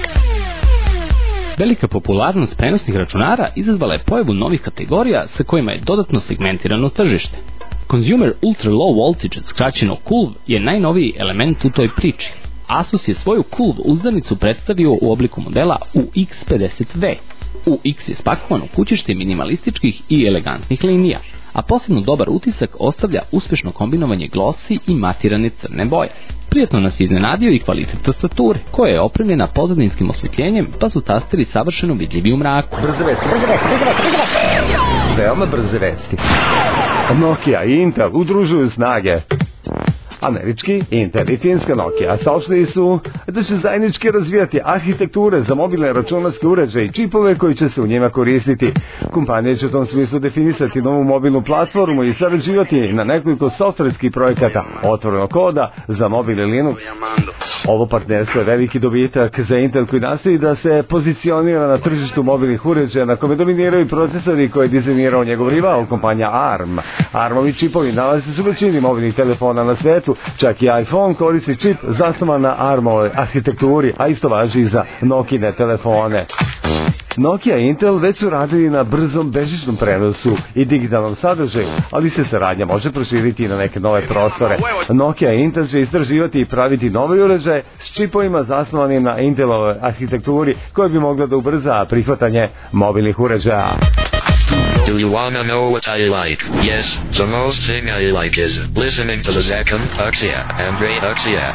M: Velika popularnost prenosnih računara izazvala je pojavu novih kategorija sa kojima je dodatno segmentirano tržište. Consumer Ultra Low Voltage, skraćeno CULV, je najnoviji element u toj priči. Asus je svoju CULV uzdanicu predstavio u obliku modela UX50V. UX je spakovan u kućište minimalističkih i elegantnih linija, a posebno dobar utisak ostavlja uspešno kombinovanje glossy i matirane crne boje. Prijatno nas je iznenadio i kvalitet tastature, koja je opremljena pozadinskim osvetljenjem, pa su tasteri savršeno vidljivi u mraku.
Q: Brze vesti. Veoma brze vesti. Nokia i Intel udružuju snage. Američki Intel i finska Nokia saopštili su da će zajednički razvijati arhitekture za mobilne računarske uređaje i čipove koji će se u njima koristiti. Kompanija će u tom smislu definisati novu mobilnu platformu i sarađivati na nekoliko softverskih projekata otvorenog koda za mobilni Linux. Ovo partnerstvo je veliki dobitak za Intel koji nastoji da se pozicionira na tržištu mobilnih uređaja na kome dominiraju procesori koje je dizajnirao njegov rival, kompanija ARM. ARM-ovi čipovi nalaze se u većini mobilnih telefona na svetu, čak i iPhone koristi čip zasnovan na ARM-ovoj arhitekturi, a isto važi i za Nokine telefone. Nokia i Intel već su radili na brzom bežičnom prenosu i digitalnom sadržaju, ali se saradnja može proširiti i na neke nove prostore. Nokia i Intel će istraživati i praviti nove uređaje s čipovima zasnovanim na Intelovoj arhitekturi koje bi mogla da ubrza prihvatanje mobilnih uređaja.
S: Do you wanna know what I like? Yes, the most thing I like is listening to the Zakon, Uxia, and Ray Uxia.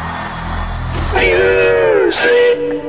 T: Music.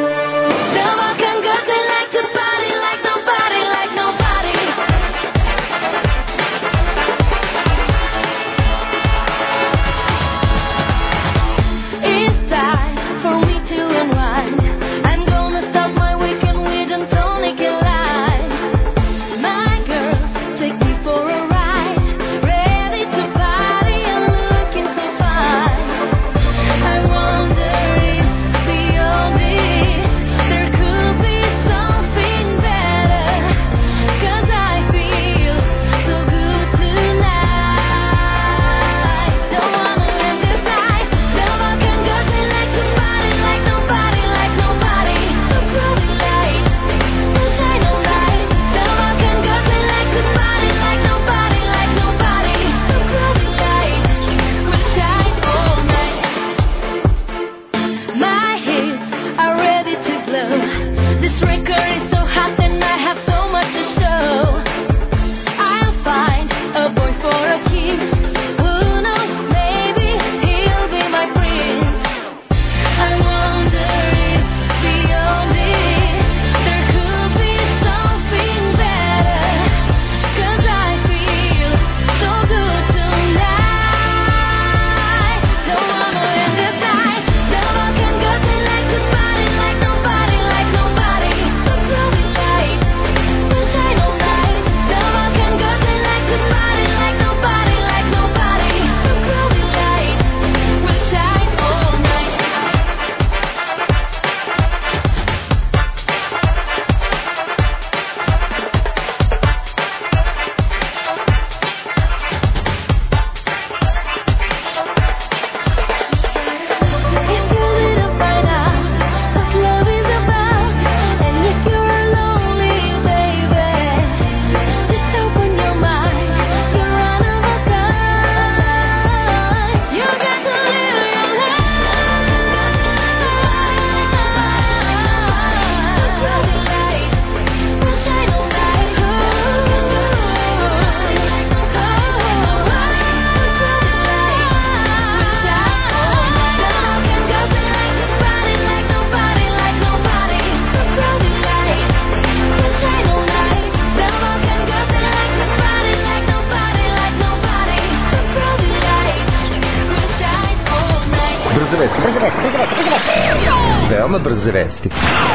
Q: Veoma brze vesti.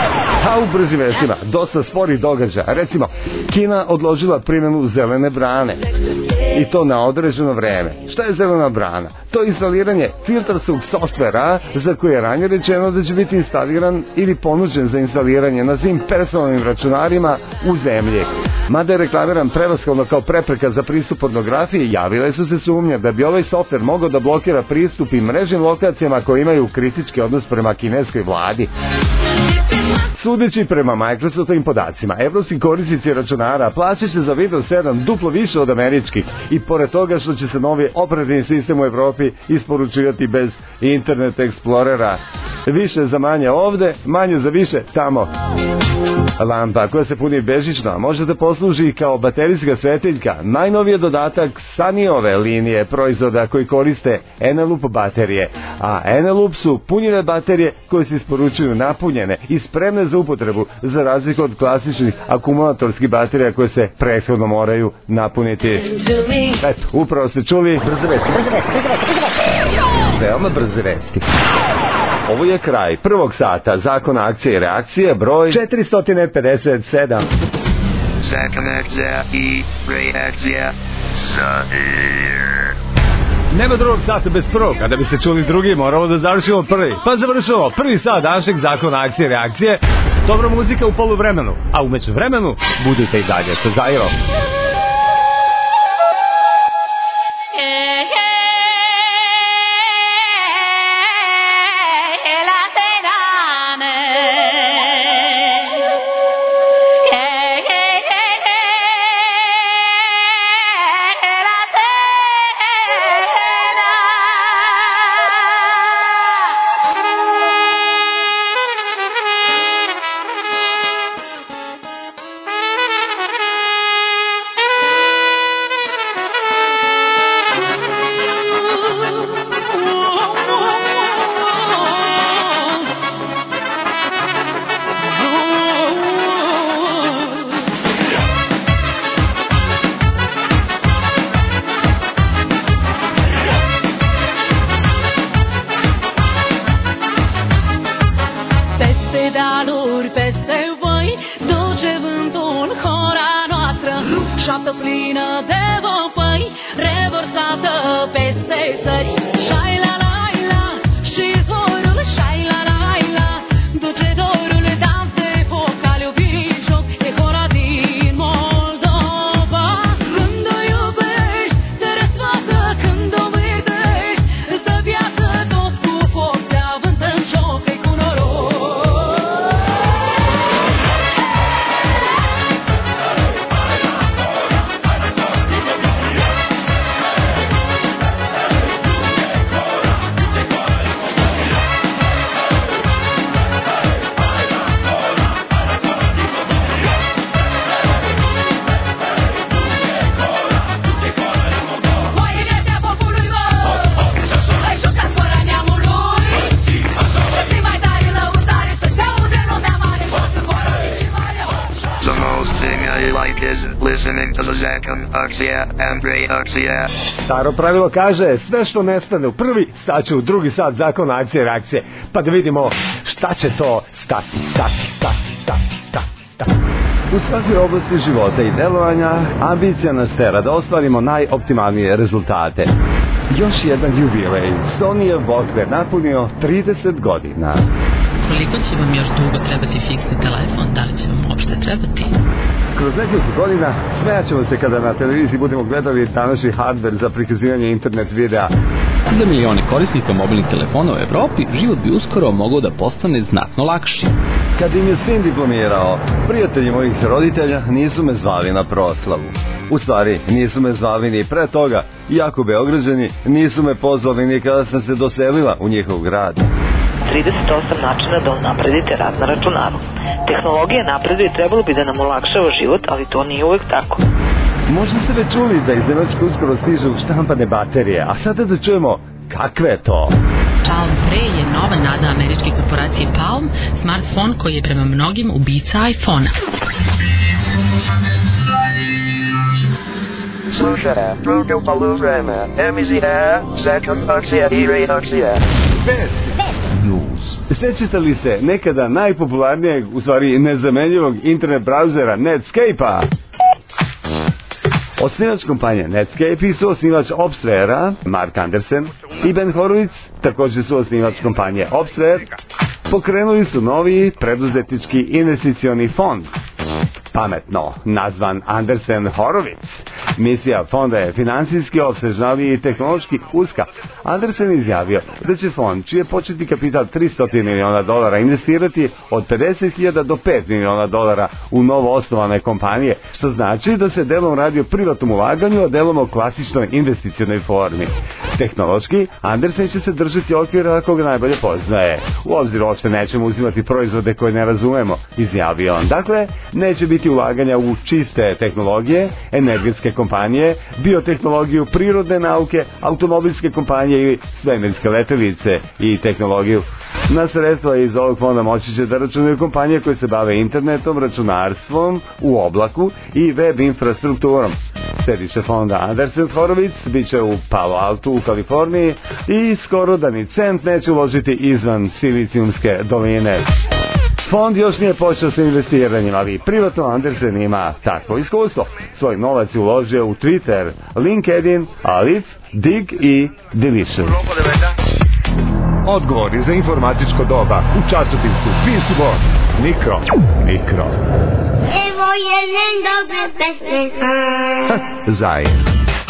Q: A u brzim vestima dosta sporih događaja. Recimo, Kina odložila primjenu zelene brane. i to na određeno vreme. Šta je zelena brana? To je instaliranje filterskog softvera za koje je ranije rečeno da će biti instaliran ili ponuđen za instaliranje na svim personalnim računarima u zemlji. Mada je reklamiran prevashodno kao prepreka za pristup pornografiji, javile su se sumnje da bi ovaj softver mogao da blokira pristup i mrežnim lokacijama koje imaju kritički odnos prema kineskoj vladi. Sudeći prema Microsoftovim podacima, evropski korisnici računara plaćat će za Windows 7 duplo više od američkih i pored toga što će se novi operativni sistem u Evropi isporučivati bez Internet Explorera. Više za manje ovde, manje za više tamo. Lampa koja se puni bežično, a može da posluži i kao baterijska svetiljka, najnoviji je dodatak Sunnyove linije proizvoda koji koriste Eneloop baterije, a Eneloop su punjive baterije koje se isporučuju napunjene i spremne za upotrebu, za razliku od klasičnih akumulatorskih baterija koje se prethodno moraju napuniti. Eto, upravo ste čuli brze vesti. Veoma brze vesti. Ovo je kraj prvog sata Zakona akcije i reakcije broj 457.
R: Zakon akcija i reakcija
Q: Nema drugog sata bez prvog, a da bi se čuli drugi moramo da završimo prvi. Pa završimo prvi sat današnjeg Zakona akcije i reakcije. Dobra muzika u poluvremenu, a u međuvremenu budite i dalje sa Zairom. Staro pravilo kaže, sve što nestane u prvi, staće u drugi sat Zakona akcije i reakcije. Pa da vidimo šta će to stati. U svakoj oblasti života i delovanja ambicija nas tera da ostvarimo najoptimalnije rezultate. Još jedan jubilej, Sonyjev Walkman napunio 30 godina.
N: Koliko će vam još dugo trebati fiksni telefon? Da li će vam uopšte trebati?
Q: Kroz nekoliko godina smejaćemo se kada na televiziji budemo gledali današnji hardware za prikazivanje internet videa.
M: Za milione korisnika mobilnih telefona u Evropi život bi uskoro mogao da postane znatno lakši.
B: Kad im je sin diplomirao, prijatelji mojih roditelja nisu me zvali na proslavu. U stvari, nisu me zvali ni pre toga, iako Beograđani nisu me pozvali ni kada sam se doselila u njihov grad.
O: 38 načina da unapredite rad na računaru. Tehnologija napreduje i trebalo bi da nam olakšava život, ali to nije uvek tako.
Q: Možda ste već čuli da iz Nemačke uskoro stižu štampane baterije, a sada da čujemo kakve je to.
N: Palm Pre je nova nada američke korporacije Palm, smartfon koji je prema mnogim ubica iPhone-a.
R: Slušaj, drugo poluvreme, emisija, Zakon akcija i reakcija.
Q: Sjećate li se nekada najpopularnijeg, u stvari nezamenljivog internet brauzera Netscape-a? Osnivač kompanije Netscape su osnivač Opsfera, Mark Andersen, i Ben Horowitz, također su osnivač kompanije Opsfer, pokrenuli su novi preduzetnički investicioni fond, pametno nazvan Andersen Horowitz. Misija fonda je finansijski opsežnaviji i tehnološki uska. Andersen izjavio da će fond, čiji je početni kapital $300 miliona, investirati od $50.000 do $5 miliona u novo osnovane kompanije, što znači da se delom radi o privatnom ulaganju, a delom o klasičnoj investicionoj formi. Tehnološki, Andersen će se držati okvira koga najbolje poznaje. U obzir uopšte nećemo uzimati proizvode koje ne razumemo, izjavio on. Dakle, neće biti ulaganja u čiste tehnologije, energetske kompanije, biotehnologiju, prirodne nauke, automobilske kompanije ili svemirske letelice i tehnologiju. Na sredstva iz ovog fonda moći će da računaju kompanije koje se bave internetom, računarstvom u oblaku i web infrastrukturom. Sedište fonda Andersen Horowitz bit će u Palo Altu u Kaliforniji i skoro da ni cent neće uložiti izvan Silicijumske doline. Fond još nije počeo sa investiranjem, ali privatno Andersen ima takvo iskustvo. Svoj novac je uložio u Twitter, LinkedIn, Alif, Dig i Delicious.
W: Odgovori za informatičko doba u časopisu PC World. Mikro.
T: Evo jedne dobre pesme.
W: Zajem.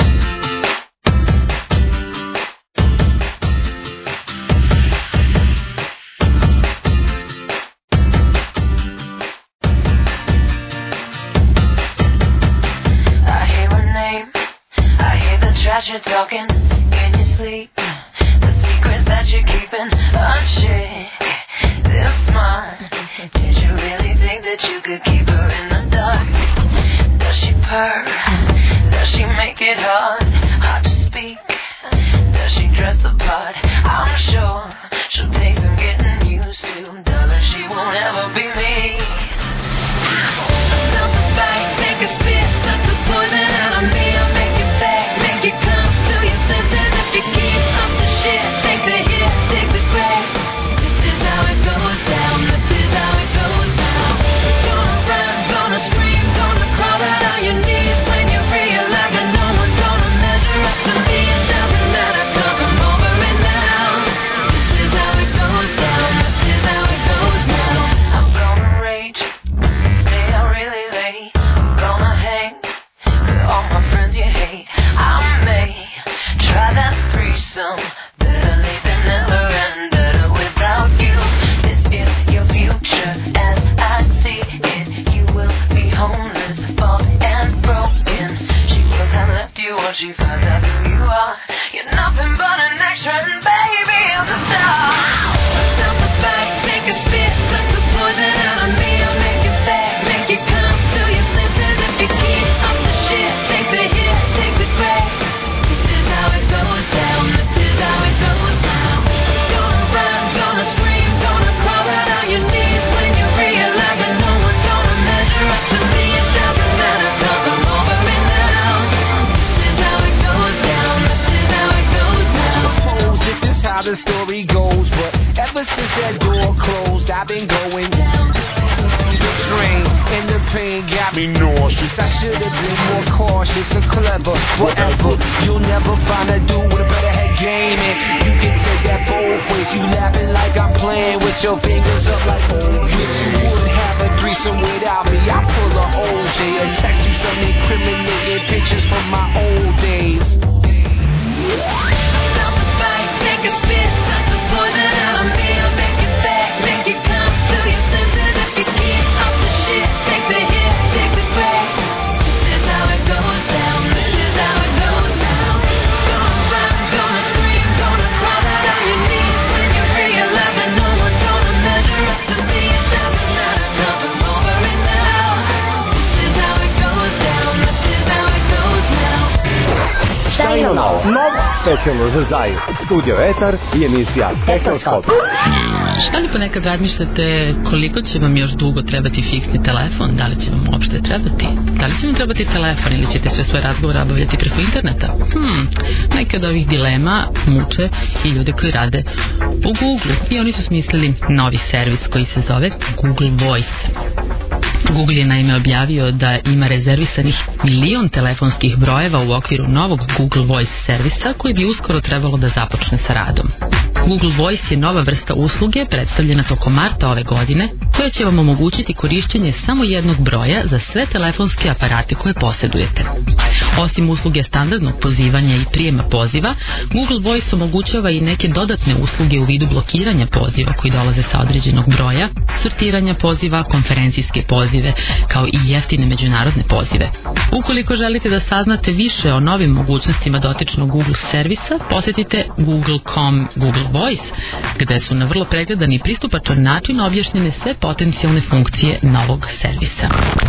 D: You're talking in your sleep. The secrets that you're keeping unshake. This mine. Did you really think that you could keep her in the dark? Does she purr? Does she make it hard to speak? Does she dress the part? I'm sure she'll take some getting used to. Darling, she won't ever be me. Dump the bite, take a spit, suck the poison out of me. I'll make you back, make you come to your senses. If you keep up the shit, take the hit, take the grab. This is how it goes down, this is how it goes down. Gonna run, gonna scream, gonna crawl out on your knees when you realize that no one's gonna measure up to me. It doesn't matter, 'cause I'm over it now. This is how it goes down, this is how it goes now. I'm gonna rage, stay out really late. I'm gonna hang with all my friends you hate. I may try that threesome, better late than never and better without you. This is your future as I see it. You will be homeless, bald and broken. She will have left you when she finds out who you are. You're nothing but an extra and baby, I'm the star. Dump the bite, take a spit, suck the poison out of me. I'll make you back, make you come to your senses. If you keep up the shit, take the hit, take the grab. This is how it goes down, this is how it goes down. Gonna run, gonna scream, gonna crawl out on your knees when you realize that no one's gonna measure up to me. It doesn't matter, 'cause I'm over it now. This is how it goes down, this is how it goes now.
E: Suppose this is how the story goes, but ever since that door closed, I've been going down the train, and the pain got me nauseous. I should have been more cautious or clever, whatever. You'll never find a dude with a better head game, and you can take that bold face. You laughing like I'm playing with your fingers up like, oh, wish you would have a threesome without me. I pull a OJ or text you some incriminating pictures from my old days.
D: Dump the bite, take a spit, suck the poison out of me. I'll make you back, make you come to your senses. If you keep up the shit, take the hit, take the grab. This is how it goes down, this is how it goes down. Gonna run, gonna scream, gonna crawl out on your knees when you realize that no one's gonna measure up to me. It doesn't matter, 'cause I'm over it now. This is how it goes down, this is how it goes now.
W: Šta ima novo? Specijalno za Zaju. Studio Etar i emisija Tehnoskop.
N: Da li ponekad razmišljate koliko će vam još dugo trebati fiksni telefon? Da li će vam uopšte trebati? Da li će vam trebati telefon ili ćete sve svoje razgovore obavljati preko interneta? Neke od ovih dilema muče i ljude koji rade u Google i oni su smislili novi servis koji se zove Google Voice. Google je naime objavio da ima rezervisanih 1 milion telefonskih brojeva u okviru novog Google Voice servisa koji bi uskoro trebalo da započne sa radom. Google Voice je nova vrsta usluge predstavljena tokom marta ove godine koja će vam omogućiti korišćenje samo jednog broja za sve telefonske aparate koje posjedujete. Osim usluge standardnog pozivanja i prijema poziva, Google Voice omogućava i neke dodatne usluge u vidu blokiranja poziva koji dolaze sa određenog broja, sortiranja poziva, konferencijske pozive, kao i jeftine međunarodne pozive. Ukoliko želite da saznate više o novim mogućnostima dotičnog Google servisa, posjetite google.com Google Voice, gde su na vrlo pregledan i pristupačan način objašnjene sve potencijalne funkcije novog servisa.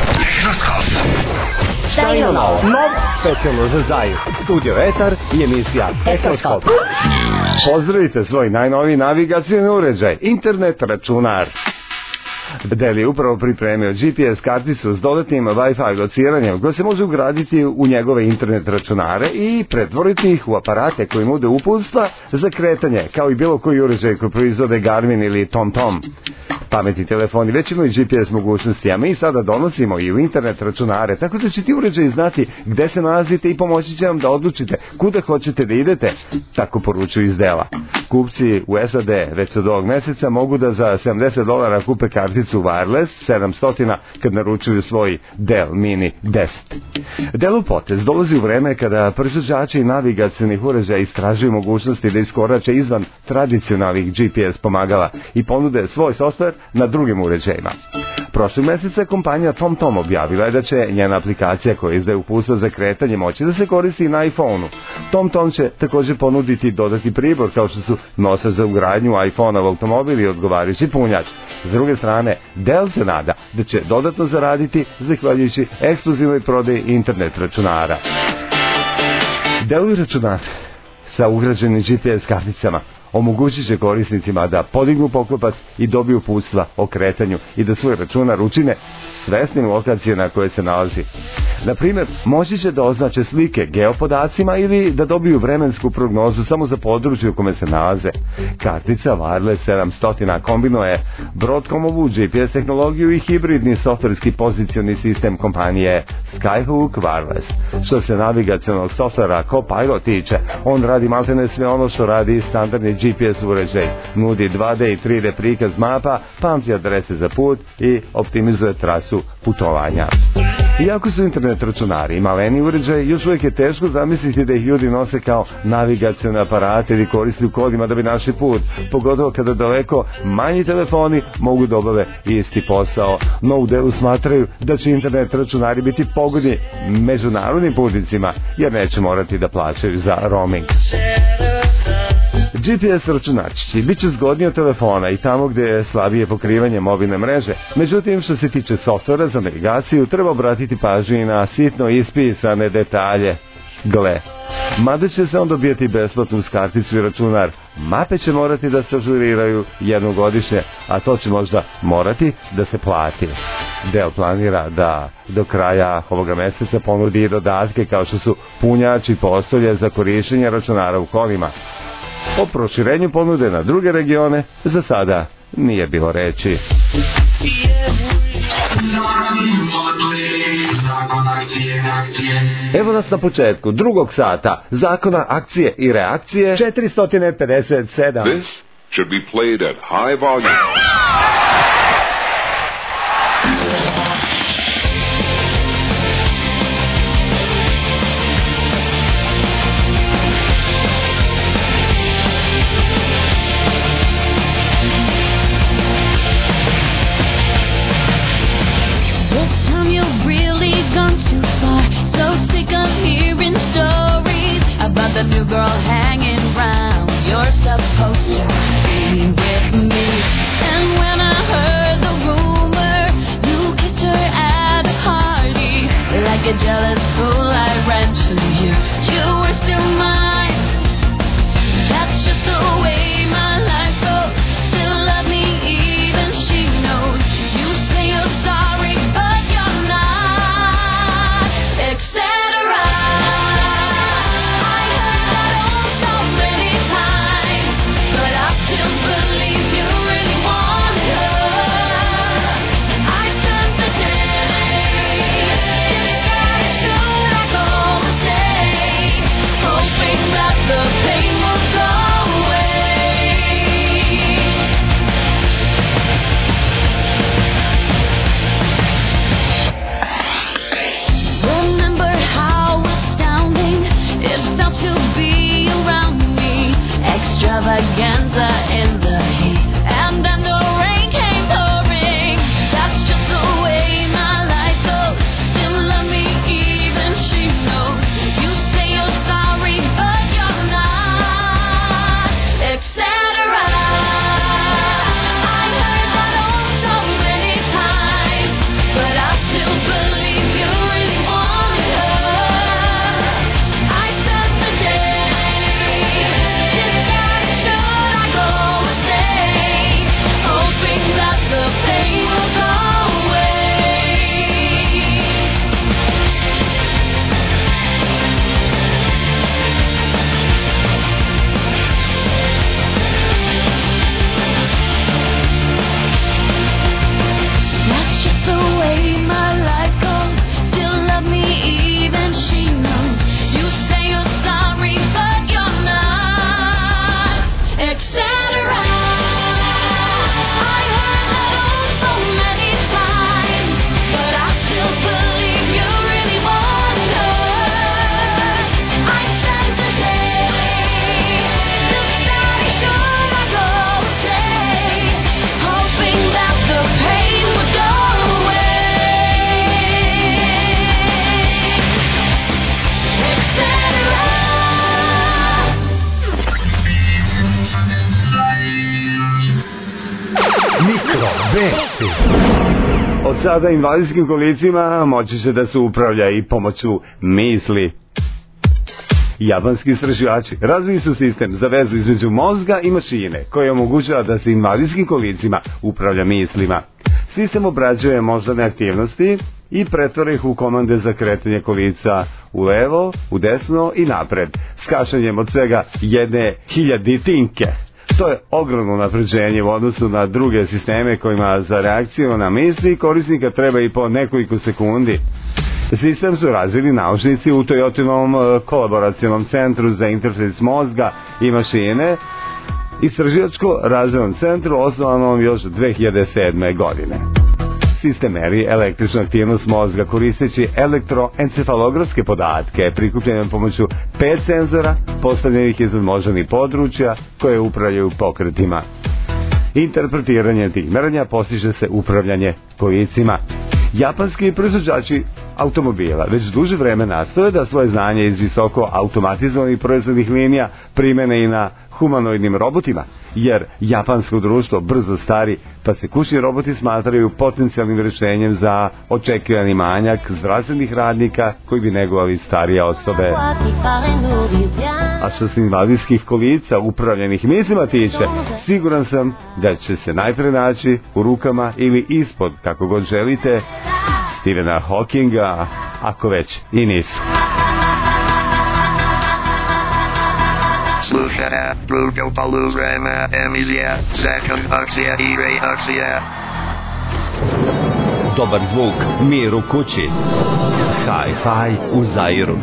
W: Šta ima novo? Specijalno za Zaju, Studio Etar i emisija Tehnoskop.
Q: Pozdravite svoj najnoviji navigacijni uređaj, internet računar. Dell je upravo pripremio GPS karticu s dodatnim Wi-Fi lociranjem koja se može ugraditi u njegove internet računare i pretvoriti ih u aparate koji nude uputstva za kretanje, kao i bilo koji uređaj koji proizvode Garmin ili TomTom. Pametni telefoni već imaju GPS mogućnosti, a mi sada donosimo i u internet računare, tako da će ti uređaji znati gde se nalazite i pomoći će vam da odlučite kuda hoćete da idete, tako poručuju iz Della. Kupci u SAD već od ovog meseca mogu da za $70 kupe karticu wireless 700 kad naručuju svoj Dell Mini 10. Dellov potez dolazi u vreme kada proizvođači navigacionih uređaja istražuju mogućnosti da iskorače izvan tradicionalnih GPS pomagala i ponude svoj software na drugim uređajima. Prošlog meseca kompanija TomTom objavila je da će njena aplikacija koja izdaje uputstva za kretanje moći da se koristi i na iPhone-u. TomTom će također ponuditi dodati pribor kao što su nosač za ugradnju iPhone-a u automobil i odgovarajući punjač. S druge strane, Dell se nada da će dodatno zaraditi zahvaljujući ekskluzivnoj prodaji internet računara. Dellovi računar sa ugrađenim GPS karticama omogućit će korisnicima da podignu poklopac i dobiju uputstva o kretanju i da svoj računar učine svesnim lokacije na koje se nalazi. Na primjer, moći će da označe slike geopodacima ili da dobiju vremensku prognozu samo za područje u kome se nalaze. Kartica Wireless 700 kombinuje Broadcomovu GPS tehnologiju i hibridni softverski pozicioni sistem kompanije Skyhook Wireless. Što se navigacionog softvera Copilot tiče, on radi maltene sve ono što radi standardni GPS uređaj, nudi 2D i 3D prikaz mapa, pamti adrese za put i optimizuje trasu putovanja. Iako su internet računari i maleni uređaj, još uvijek je teško zamisliti da ih ljudi nose kao navigacione aparate ili koriste u kolima da bi našli put, pogotovo kada daleko manji telefoni mogu da obave isti posao. No u Dellu smatraju da će internet računari biti pogodni međunarodnim putnicima jer neće morati da plaćaju za roaming. GPS računarčići bit će zgodniji od telefona i tamo gdje je slabije pokrivanje mobilne mreže. Međutim, što se tiče softvera za navigaciju, treba obratiti pažnju i na sitno ispisane detalje. Gle, mada će se on dobijeti besplatnu s karticu i računar, mape će morati da se ažuriraju jednogodišnje, a to će možda morati da se plati. Dell planira da do kraja ovoga meseca ponudi i dodatke kao što su punjač i postolje za korištenje računara u kolima. O proširenju ponude na druge regione za sada nije bilo reči. Evo nas na početku drugog sata zakona akcije i reakcije 457.
A: This should be played at high volume.
D: The new girl hanging round, you're supposed to be with me. And
Q: Od sada invalidiskim kolicima moći će da se upravlja i pomoću misli. Japanski istraživači razvili su sistem za vezu između mozga i mašine koji omogućava da se invalidskim kolicima upravlja mislima. Sistem obrađuje moždane aktivnosti i pretvara ih u komande za kretanje kolica u levo, u desno i napred, s kašnjenjem od svega 1.000 To je ogromno napređenje u odnosu na druge sisteme kojima za reakciju na misli korisnika treba i po nekoliko sekundi. Sistem su razvili naučnici u Toyotinom kolaboracionom centru za interfejs mozga i mašine, istraživačko-razvojnom centru osnovanom još 2007. godine. Sistem meri električnu aktivnost mozga koristeći elektroencefalografske podatke prikupljene pomoću 5 senzora postavljenih iznad moždanih područja koje upravljaju pokretima. Interpretiranje tih merenja postiže se upravljanje kolicima. Japanski proizvođači automobila već duže vreme nastoje da svoje znanje iz visoko automatizovanih proizvodnih linija primene i na humanoidnim robotima, jer japansko društvo brzo stari, pa se kućni roboti smatraju potencijalnim rješenjem za očekivani manjak zdravstvenih radnika koji bi negovali starije osobe. A što se invalidskih kolica upravljenih mislima tiče, siguran sam da će se najpre naći u rukama ili ispod, kako god želite, Stephena Hawkinga, ako već i nisu.
R: Slušajte, drugo poluvreme emisija, zakon akcija i reakcija.
B: Dobar zvuk, mir u kući. Hi-fi u Zairu.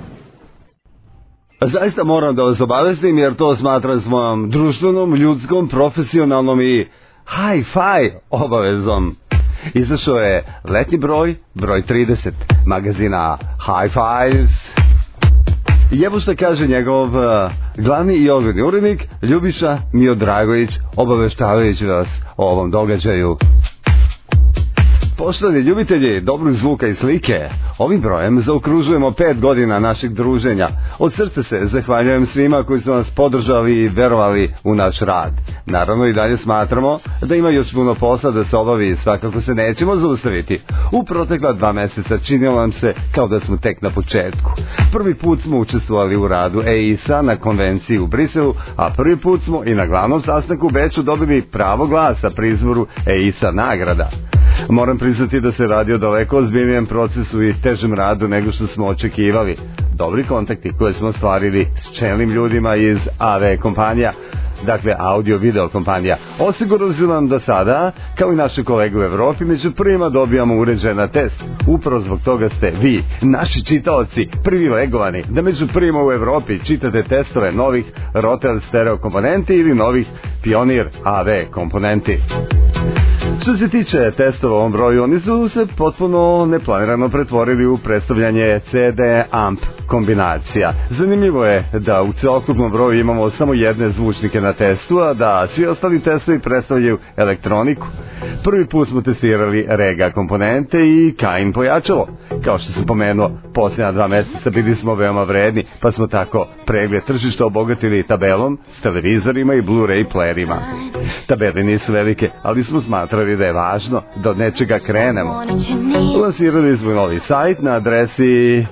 B: Zaista moram da vas obavestim jer to smatram svojom društvenom, ljudskom, profesionalnom i hi-fi obavezom. Izašao je letnji broj 30, magazina Hi-Fives. I evo što kaže njegov glavni i ogledni urednik Ljubiša Miodragović, obaveštavajući vas o ovom događaju. Poštovani ljubitelji dobrog zvuka i slike, ovim brojem zaokružujemo 5 godina našeg druženja. Od srca se zahvaljujem svima koji su nas podržali i verovali u naš rad. Naravno i dalje smatramo da ima još puno posla da se obavi i svakako se nećemo zaustaviti. U protekla 2 meseca činilo nam se kao da smo tek na početku. Prvi put smo učestvovali u radu EIS-a na konvenciji u Briselu, a prvi put smo i na glavnom sastanku u Beču dobili pravo glasa pri izboru EIS-a nagrada. Moram priznati da se radi o daleko ozbiljnijem procesu i težem radu nego što smo očekivali. Dobri kontakti koje smo ostvarili s čelnim ljudima iz AV kompanija, dakle audio-video kompanija, osigurali su nam da sada, kao i naše kolege u Evropi, među prvima dobijamo uređaj na test. Upravo zbog toga ste vi, naši čitaoci, privilegovani da među prvima u Evropi čitate testove novih Rotel stereo komponenti ili novih Pionir AV komponenti. Što se tiče testova u ovom broju, oni su se potpuno neplanirano pretvorili u predstavljanje CD amp kombinacija. Zanimljivo je da u celokupnom broju imamo samo jedne zvučnike na testu, a da svi ostali testovi predstavljaju elektroniku. Prvi put smo testirali Rega komponente i Kain pojačalo. Kao što sam pomenuo, posljednja 2 meseca bili smo veoma vredni, pa smo tako pregled tržišta obogatili tabelom s televizorima i Blu-ray playerima. Tabele nisu velike, ali smo smatrali da je važno da od nečega krenemo. Lansirali smo novi sajt na adresi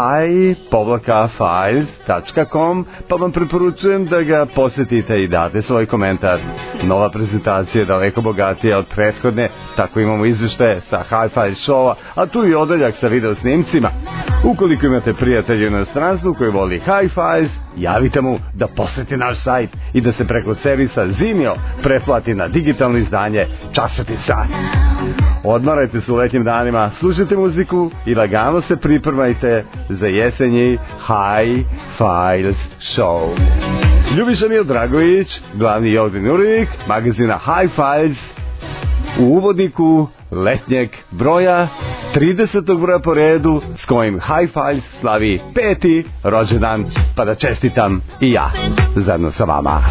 B: hi-files.com, pa vam preporučujem da ga posjetite i date svoj komentar. Nova prezentacija je daleko bogatija od prethodne, tako imamo izveštaje sa Hi-Fi showa, a tu i odeljak sa video snimcima. Ukoliko imate prijatelje u inostranstvu koji voli Hi-Files, javite mu da posjeti naš sajt i da se preko servisa Zimio pretplati na digitalno izdanje časopisa. Odmarajte se u letnjim danima, slušajte muziku i lagano se pripremajte za jesenji Hi-Files show. Ljubiša Miodragović, glavni i ogledni urednik magazina Hi-Files, u uvodniku letnjeg broja, 30. broja po redu, s kojim Hi-Files slavi 5. rođendan, pa da čestitam i ja, zajedno sa vama.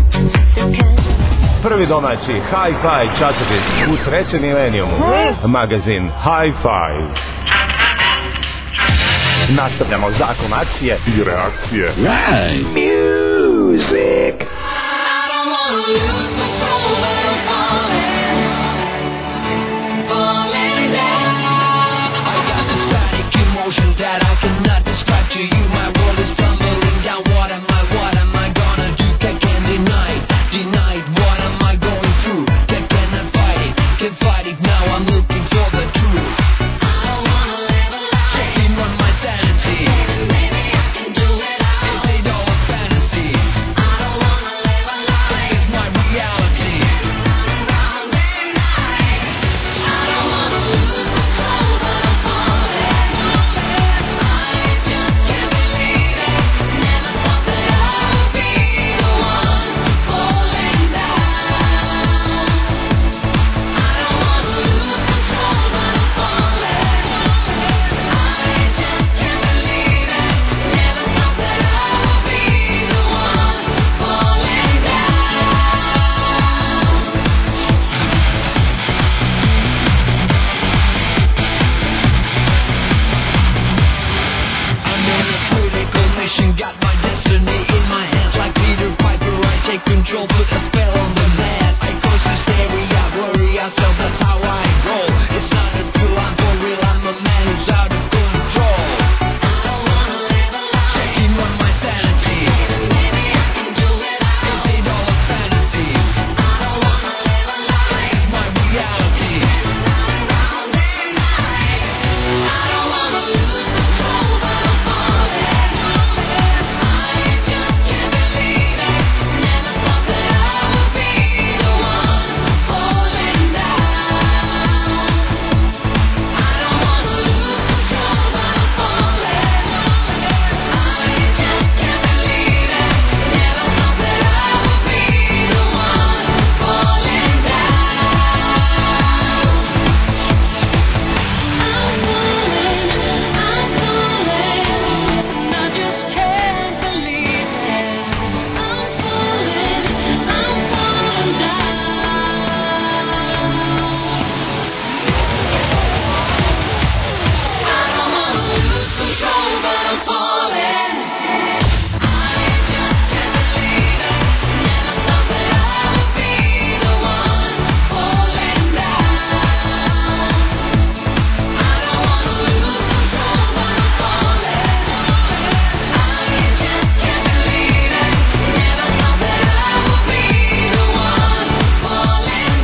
U: Prvi domaći Hi-Fi časopis u 3. milenijumu, magazin Hi-Files. Nastavljamo zakon akcije i reakcije.
R: Live music.
E: can fight it now, I'm looking for the truth. I don't wanna live a lie. Checking on my sanity. Maybe I can do it all. Is it all a fantasy? I don't wanna live a lie. This is my reality. Running round day and night. I don't wanna lose control, but I'm falling. I just can't believe it. Never thought that I would be the one falling down. I don't wanna lose control, but I'm falling. I just can't believe it. Never thought that I would be the one falling down. I'm on a critical mission, got my destiny in my hands like Peter Piper. I take control, put a spell on the land. I cause hysteria, worry ourselves, that's how I roll. It's not a drill, I'm for real, I'm a man who's out of control. I don't wanna live a lie. Checking on my sanity. Maybe I can do it all. Is it all a fantasy? I don't wanna live a lie. It's my reality. Running round day and night. I don't wanna lose control, but I'm falling. I just can't believe it. Never thought that I would be the one falling down. I don't wanna lose control, but I'm falling. I just can't believe it. Never thought that I would be the one falling down. I just can't believe it. I'm falling down. I don't wanna lose control, but I'm falling. I just can't believe it. Never thought that I would be the one falling down. I don't wanna lose control, but I'm falling. I just can't believe it. Never thought that I would be the one falling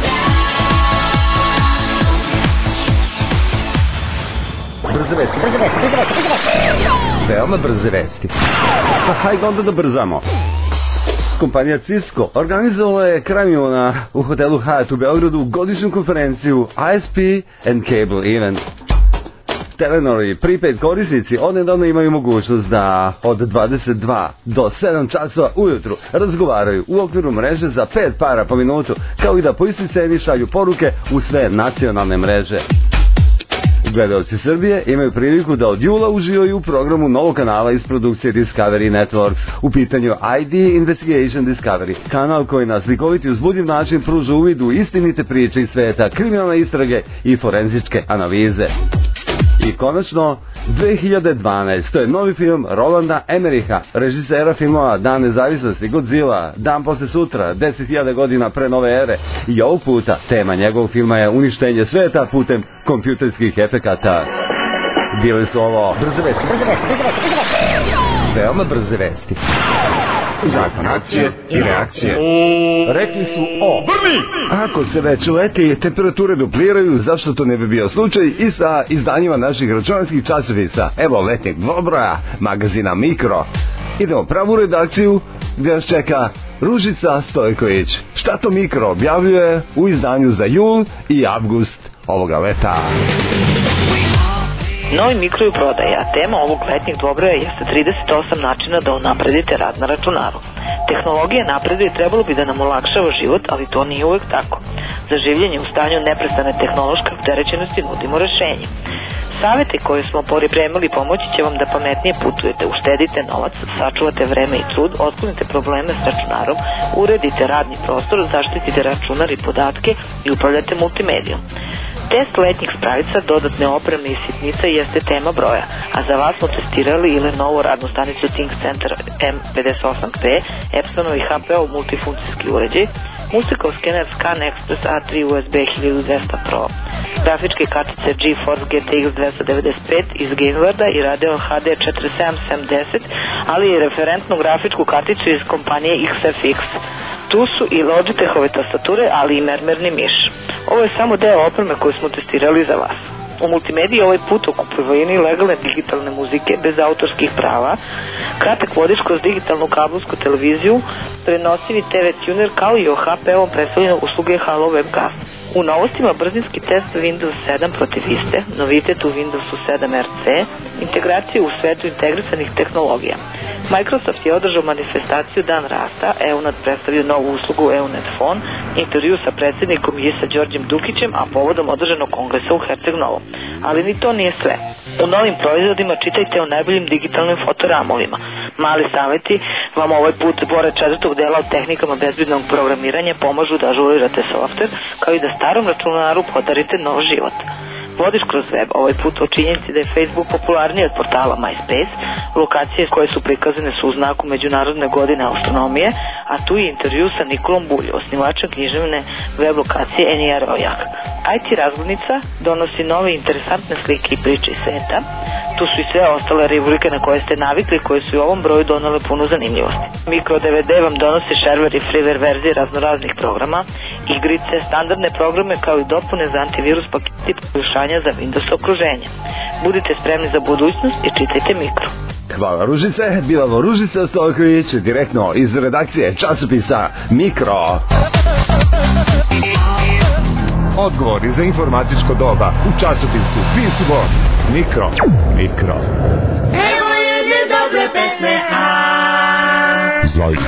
E: down.
Q: Brze vesti. Veoma brze vesti. Pa hajde onda da brzamo. Kompanija Cisco organizovala je krajem juna u hotelu Hyatt u Beogradu godišnju konferenciju ISP and Cable Event. Telenor i prepaid korisnici odnedavno imaju mogućnost da od 22 do 7 časova ujutru razgovaraju u okviru mreže za 5 para po minutu, kao i da po istoj ceni šalju poruke u sve nacionalne mreže. Gledalci Srbije imaju priliku da od jula uživaju u programu novog kanala iz produkcije Discovery Networks. U pitanju ID Investigation Discovery, kanal koji na slikovit i uzbudljiv način pruža uvid u istinite priče iz sveta, kriminalne istrage i forenzičke analize. I konačno, 2012. To je novi film Rolanda Emmericha, režisera filmova Dan nezavisnosti, Godzilla, Dan posle sutra, 10.000 godina pre nove ere. I ovog puta tema njegovog filma je uništenje sveta putem kompjuterskih efekata. Bile su ovo brze vesti. Veoma brze vesti. Zakon akcije i reakcije. Rekli su o ako se već leti, temperature dupliraju, zašto to ne bi bio slučaj i sa izdanjima naših računarskih časopisa. Evo letnjeg dvobroja, magazina Mikro. Idemo pravu redakciju gdje nas čeka Ružica Stojković. Šta to Mikro objavljuje u izdanju za jul i avgust ovoga leta?
O: Novi Mikro u prodaji, a tema ovog letnjeg dvobroja jeste 38 načina da unapredite rad na računaru. Tehnologija napreduje i trebalo bi da nam olakšava život, ali to nije uvek tako. Za življenje u stanju neprestane tehnološke opterećenosti nudimo rešenje. Savete koje smo pripremili pomoći će vam da pametnije putujete, uštedite novac, sačuvate vreme i trud, otklonite probleme s računarom, uredite radni prostor, zaštitite računar i podatke i upravljate multimedijom. Test letnjih spravica, dodatne opreme i sitnica jeste tema broja, a za vas smo testirali ili novu radnu stanicu Think Center M58P, Epsonovi HP-ov multifunkcijski uređaj, musikov skener Scan Express A3 USB 1200 Pro, grafičke kartice GeForce GTX 295 iz Gamewarda i Radeon HD 4770, ali i referentnu grafičku karticu iz kompanije XFX. Tu su i Logitechove tastature, ali i mermerni miš. Ovo je samo deo opreme koju smo testirali za vas. U multimediji ovaj put o kupovini legalne digitalne muzike bez autorskih prava, kratak vodič kroz digitalnu kablovsku televiziju, prenosivi TV tuner kao i o HP-ovom predstavljanju usluge Halo Webcast. U novostima brzinski test Windows 7 protiv Viste, novitet u Windowsu 7 RC, integracije u svetu integrisanih tehnologija. Microsoft je održao manifestaciju Dan rasta, EUNET predstavio novu uslugu EUNET Phone, intervju sa predsjednikom i sa Đorđem Dukićem, a povodom održanog kongresa u Herceg Novom. Ali ni to nije sve. U novim proizvodima čitajte o najboljim digitalnim fotoramovima. Mali savjeti vam ovaj put pored 4. dela o tehnikama bezbednog programiranja pomažu da ažurirate softver, kao i da starom računaru podarite nov život. Vodiš kroz web, ovaj put o činjenici da je Facebook popularniji od portala MySpace, lokacije koje su prikazane su u znaku Međunarodne godine astronomije, a tu je intervju sa Nikolom Bulju, osnivačem književne web lokacije NIR Ojak. IT razglednica donosi nove interesantne slike i priče iz sveta. Tu su i sve ostale rubrike na koje ste navikli, koje su u ovom broju donale puno zanimljivosti. Micro DVD vam donosi shareware i freeware verzije raznoraznih programa, igrice, standardne programe kao i dopune za antivirus paketi poboljšanja za Windows okruženje. Budite spremni za budućnost i čitajte Mikro.
B: Hvala Ružice, bila ovo Ružica Stojković, direktno iz redakcije časopisa Mikro.
U: Odgovori za informatičko doba u časopisu PC World. Mikro.
D: Evo jedne dobre pesme,
U: Izvolite.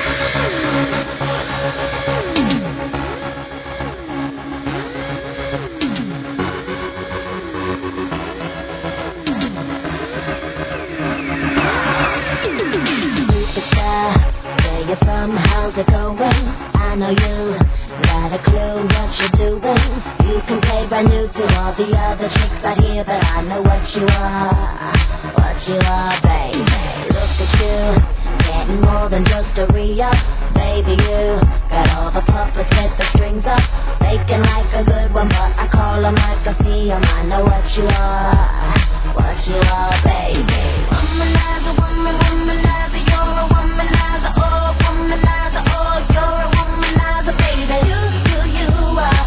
T: Where you from? How's it going? I know you got a clue what you're doing. You can play brand new to all the other chicks out here, but I know what you are, baby. Look at you, getting more than just a re-up. Baby, you got all the puppets with the strings up, making like a good one, but I call them like I see them. I know what you are, baby. Womanizer, womanizer, you're a womanizer, oh, womanizer, oh, you're a womanizer, baby. You are,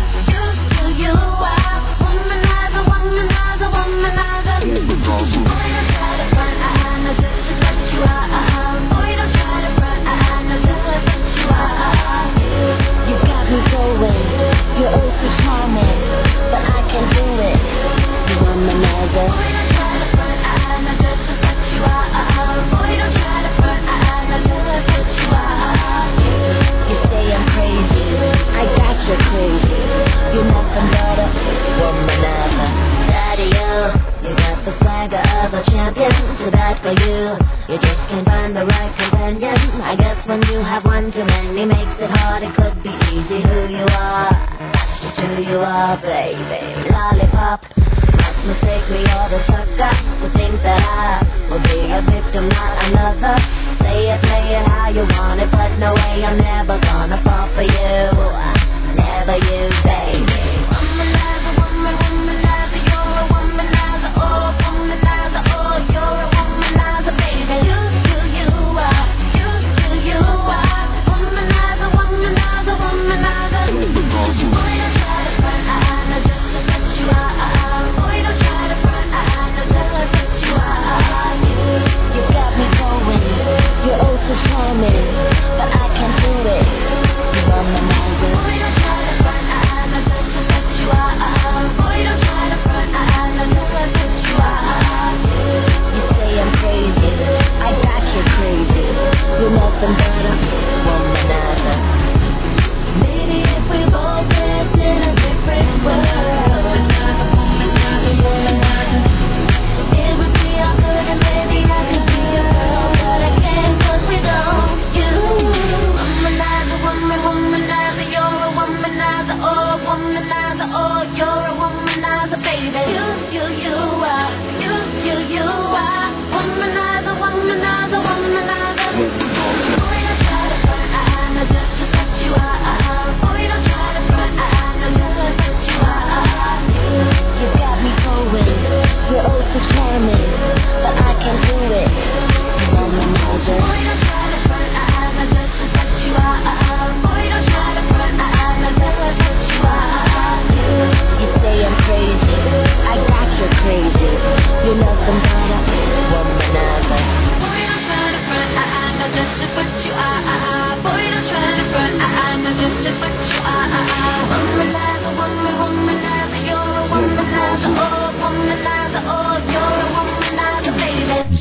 T: womanizer, womanizer, womanizer. Boy, don't try to front, I know just what you are. Boy, don't try to front, I know just what you are. You got me going, you're oh so charming, but I can't do it. You womanizer. Boy, don't try to front, I know just what you are. Boy, don't try to front, I know just what you are. You say I'm crazy, I got you crazy. You're nothing but a womanizer. Daddy, you got the swagger of a champion, so bad for you. You just can't find the right companion. I guess when you have one too many makes it hard. It could be easy who you are. That's just who you are, baby. Lollipop. Must mistake me or the sucker to think that I will be a victim, not another. Say it, play it how you want it, but no way I'm never gonna fall for you. Never you, baby. Womanizer, womanizer, you're a womanizer, oh, womanizer, oh, you're a womanizer, baby. You are, womanizer, womanizer, womanizer. Boy, don't try to front, I know just what you are. Boy, don't try to front, I know just what you are. You got me going, you're oh so charming, but I can't do it. You womanizer. Boy, don't try to front, I know just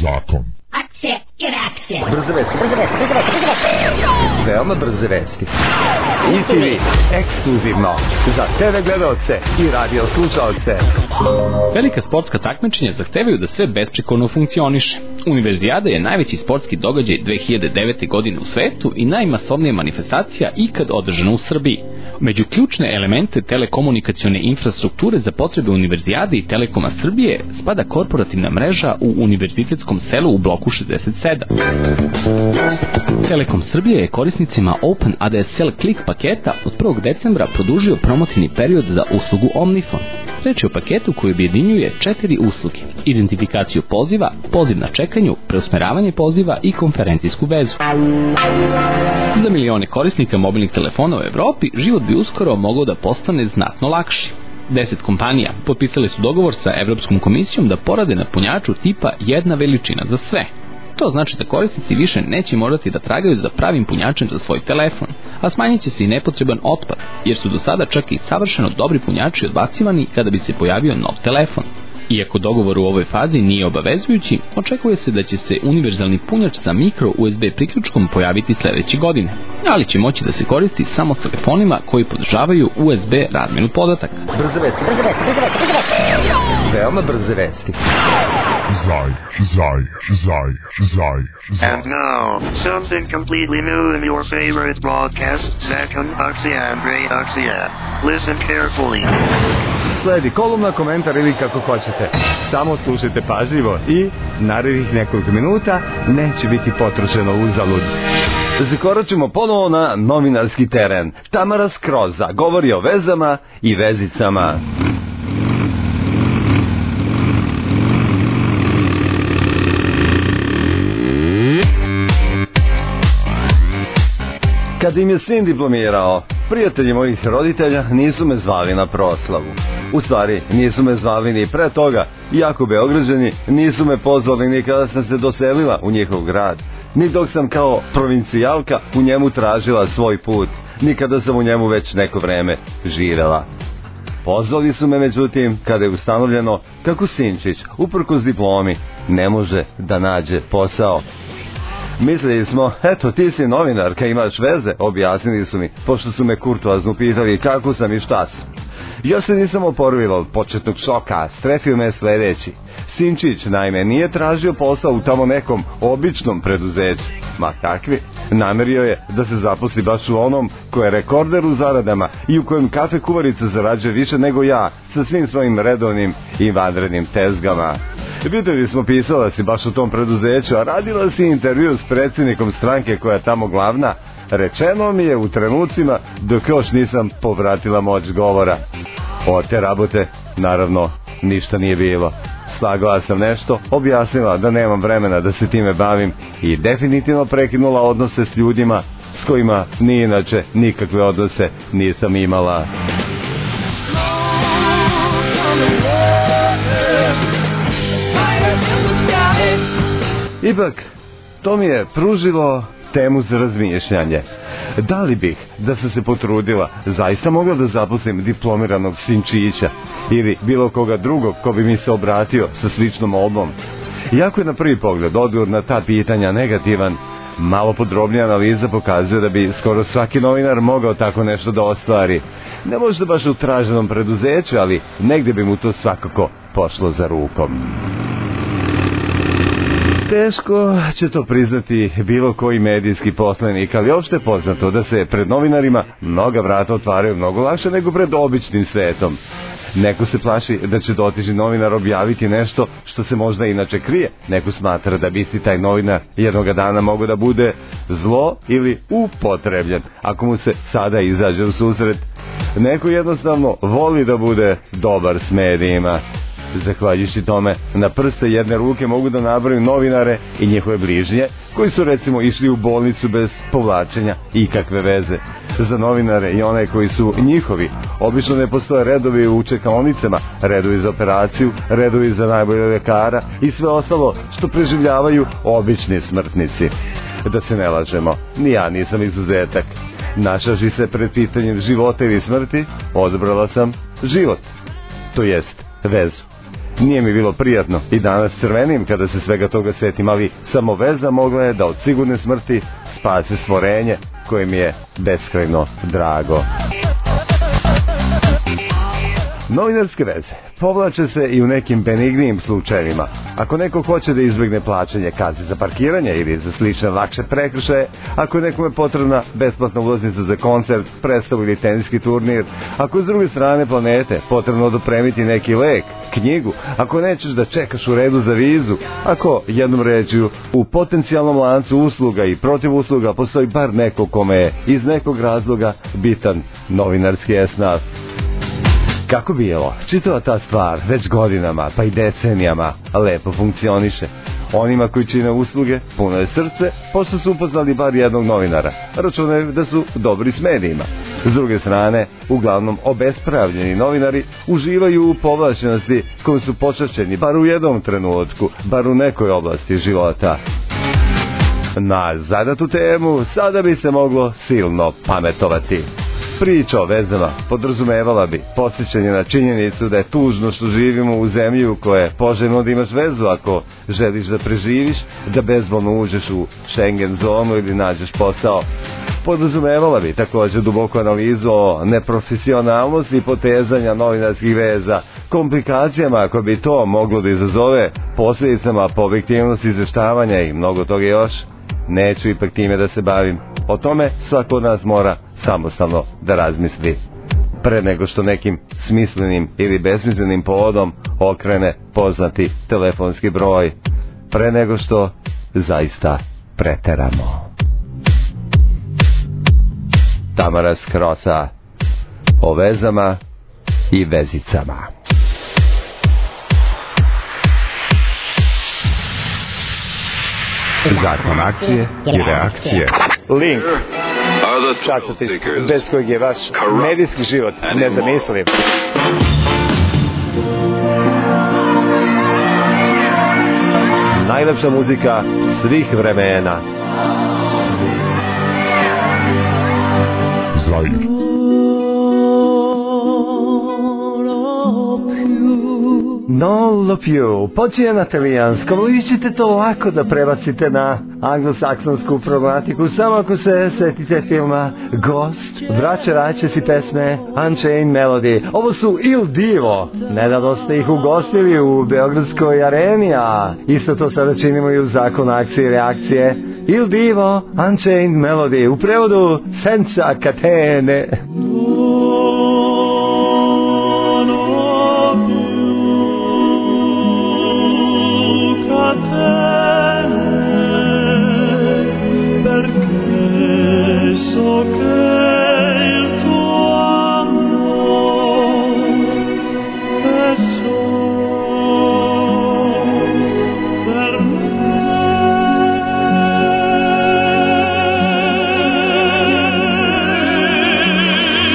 U: zakon.
T: Akcija i reakcija.
Q: Brze vesti. Veoma brze vesti. ITV, ekskluzivno za TV gledalce i radio slušalce.
M: Velika sportska takmičenja zahtevaju da sve besprekorno funkcioniše. Univerzijada je najveći sportski događaj 2009. godine u svetu i najmasovnija manifestacija ikad održana u Srbiji. Među ključne elemente telekomunikacione infrastrukture za potrebe Univerzijade i Telekoma Srbije spada korporativna mreža u univerzitetskom selu u bloku 67. Telekom Srbije je korisnicima Open ADSL Click paketa od 1. decembra produžio promotivni period za uslugu Omnifon. Reč je o paketu koji objedinjuje 4 usluge: identifikaciju poziva, poziv na čekanju, preusmeravanje poziva i konferencijsku vezu. Za milione korisnika mobilnih telefona u Evropi život bi uskoro mogao da postane znatno lakši. 10 kompanija potpisale su dogovor sa Evropskom komisijom da porade na punjaču tipa jedna veličina za sve. To znači da korisnici više neće morati da tragaju za pravim punjačem za svoj telefon, a smanjit će se i nepotreban otpad, jer su do sada čak i savršeno dobri punjači odbacivani kada bi se pojavio nov telefon. Iako dogovor u ovoj fazi nije obavezujući, očekuje se da će se univerzalni punjač sa mikro USB priključkom pojaviti sledeće godine, ali će moći da se koristi samo s telefonima koji podržavaju USB razmenu podataka.
Q: Brze vesti. Veoma brze vesti.
R: And now, something completely new in your favorite broadcast, Zakon Andre Akcija. Listen carefully.
Q: Sledi kolumna, komentar ili kako hoćete. Samo slušajte pažljivo i narednih nekoliko minuta neće biti potrošeno uzalud. Zakoračimo ponovo na novinarski teren. Tamara Skroza govori o vezama i vezicama. Kad im je sin diplomirao, prijatelji mojih roditelja nisu me zvali na proslavu. U stvari, nisu me zvali ni pre toga, iako Beograđani nisu me pozvali ni kada sam se doselila u njihov grad, ni dok sam kao provincijalka u njemu tražila svoj put, ni kada sam u njemu već neko vreme živela. Pozvali su me međutim kada je ustanovljeno kako sinčić, uprkos diplomi, ne može da nađe posao. Mislili smo, eto ti si novinarka, imaš veze, objasnili su mi, pošto su me kurtoazno pitali kako sam i šta sam. Ja se nisam oporavila od početnog šoka, strefio me sledeći. Sinčić, naime, nije tražio posao u tamo nekom običnom preduzeću. Ma kakvi? Namerio je da se zaposli baš u onom ko je rekorder u zaradama i u kojem kafe kuvarica zarađuje više nego ja sa svim svojim redovnim i vanrednim tezgama. Videli smo, pisala si baš u tom preduzeću, a radila si intervju s predsjednikom stranke koja je tamo glavna. Rečeno mi je u trenucima dok još nisam povratila moć govora. Od te rabote, naravno, ništa nije bilo. Slagala sam nešto, objasnila da nemam vremena da se time bavim i definitivno prekinula odnose s ljudima s kojima ni inače nikakve odnose nisam imala. Ipak, to mi je pružilo temu za razmišljanje. Da li bih, da sam se potrudila, zaista mogla da zaposlim diplomiranog sinčića ili bilo koga drugog ko bi mi se obratio sa sličnom molbom? Iako je na prvi pogled odgovor na ta pitanja negativan, malo podrobnija analiza pokazuje da bi skoro svaki novinar mogao tako nešto da ostvari. Ne možda baš u traženom preduzeću, ali negdje bi mu to svakako pošlo za rukom. Teško će to priznati bilo koji medijski poslanik, ali opšte je poznato da se pred novinarima mnoga vrata otvaraju mnogo lakše nego pred običnim svetom. Neko se plaši da će dotični novinar objaviti nešto što se možda inače krije. Neko smatra da bi isti taj novinar jednoga dana mogu da bude zlo ili upotrebljen ako mu se sada izađe u susret. Neko jednostavno voli da bude dobar s medijima. Zahvaljujući tome, na prste jedne ruke mogu da nabrojim novinare i njihove bližnje, koji su recimo išli u bolnicu bez povlačenja ikakve veze. Za novinare i one koji su njihovi, obično ne postoje redovi u čekaonicama, redovi za operaciju, redovi za najbolje lekara i sve ostalo što preživljavaju obični smrtnici. Da se ne lažemo, ni ja nisam izuzetak. Našavši se pred pitanjem života ili smrti, odabrala sam život, to jest vezu.
B: Nije mi bilo prijatno i danas crvenim kada se svega toga setim, ali samo veza mogla je da od sigurne smrti spase stvorenje koje mi je beskrajno drago. Novinarske veze povlače se i u nekim benignijim slučajevima. Ako neko hoće da izbegne plaćanje kazne za parkiranje ili za slične lakše prekršaje, ako je nekome potrebna besplatna ulaznica za koncert, predstavu ili teniski turnir, ako je s druge strane planete potrebno dopremiti neki lek, knjigu, ako nećeš da čekaš u redu za vizu, ako jednom rečju u potencijalnom lancu usluga i protiv usluga postoji bar neko kome je iz nekog razloga bitan novinarski esnaf. Kako bilo, čitava ta stvar već godinama pa i decenijama lepo funkcioniše. Onima koji čine usluge puno je srce, pošto su upoznali bar jednog novinara. Računaju da su dobri s medijima. S druge strane, uglavnom obespravljeni novinari uživaju u povlašćenosti kojom su počašćeni bar u jednom trenutku, bar u nekoj oblasti života. Na zadatu temu sada bi se moglo silno pametovati. Priča o vezama podrazumevala bi podsjećanje na činjenicu da je tužno što živimo u zemlji u kojoj je poželjno da imaš vezu ako želiš da preživiš, da bezbolno uđeš u Schengen zonu ili nađeš posao. Podrazumevala bi također duboku analizu o neprofesionalnosti potezanja novinarskih veza, komplikacijama koje bi to moglo da izazove, posljedicama po objektivnosti izveštavanja i mnogo toga još. Neću ipak time da se bavim. O tome svako od nas mora samostalno da razmisli pre nego što nekim smislenim ili besmislenim povodom okrene poznati telefonski broj, pre nego što zaista preteramo. Tamara Skrosa o vezama i vezicama. Zakon akcije i reakcije.
W: Link, časopis bez kojeg je vaš medijski život nezamisliv.
B: Najlepša muzika svih vremena. Zajr.
Q: All of you počinje na talijanskom, ali vi ćete to lako da prebacite na anglosaksonsku problematiku samo ako se setite filma Ghost, vraćajući si pesme Unchained Melody. Ovo su Il Divo, nedavno ste ih ugostili u Beogradskoj areni, a isto to sada činimo i u zakonu akcije i reakcije. Il Divo, Unchained Melody, u prevodu Senza Catene.
D: So che il tuo amore è solo per me.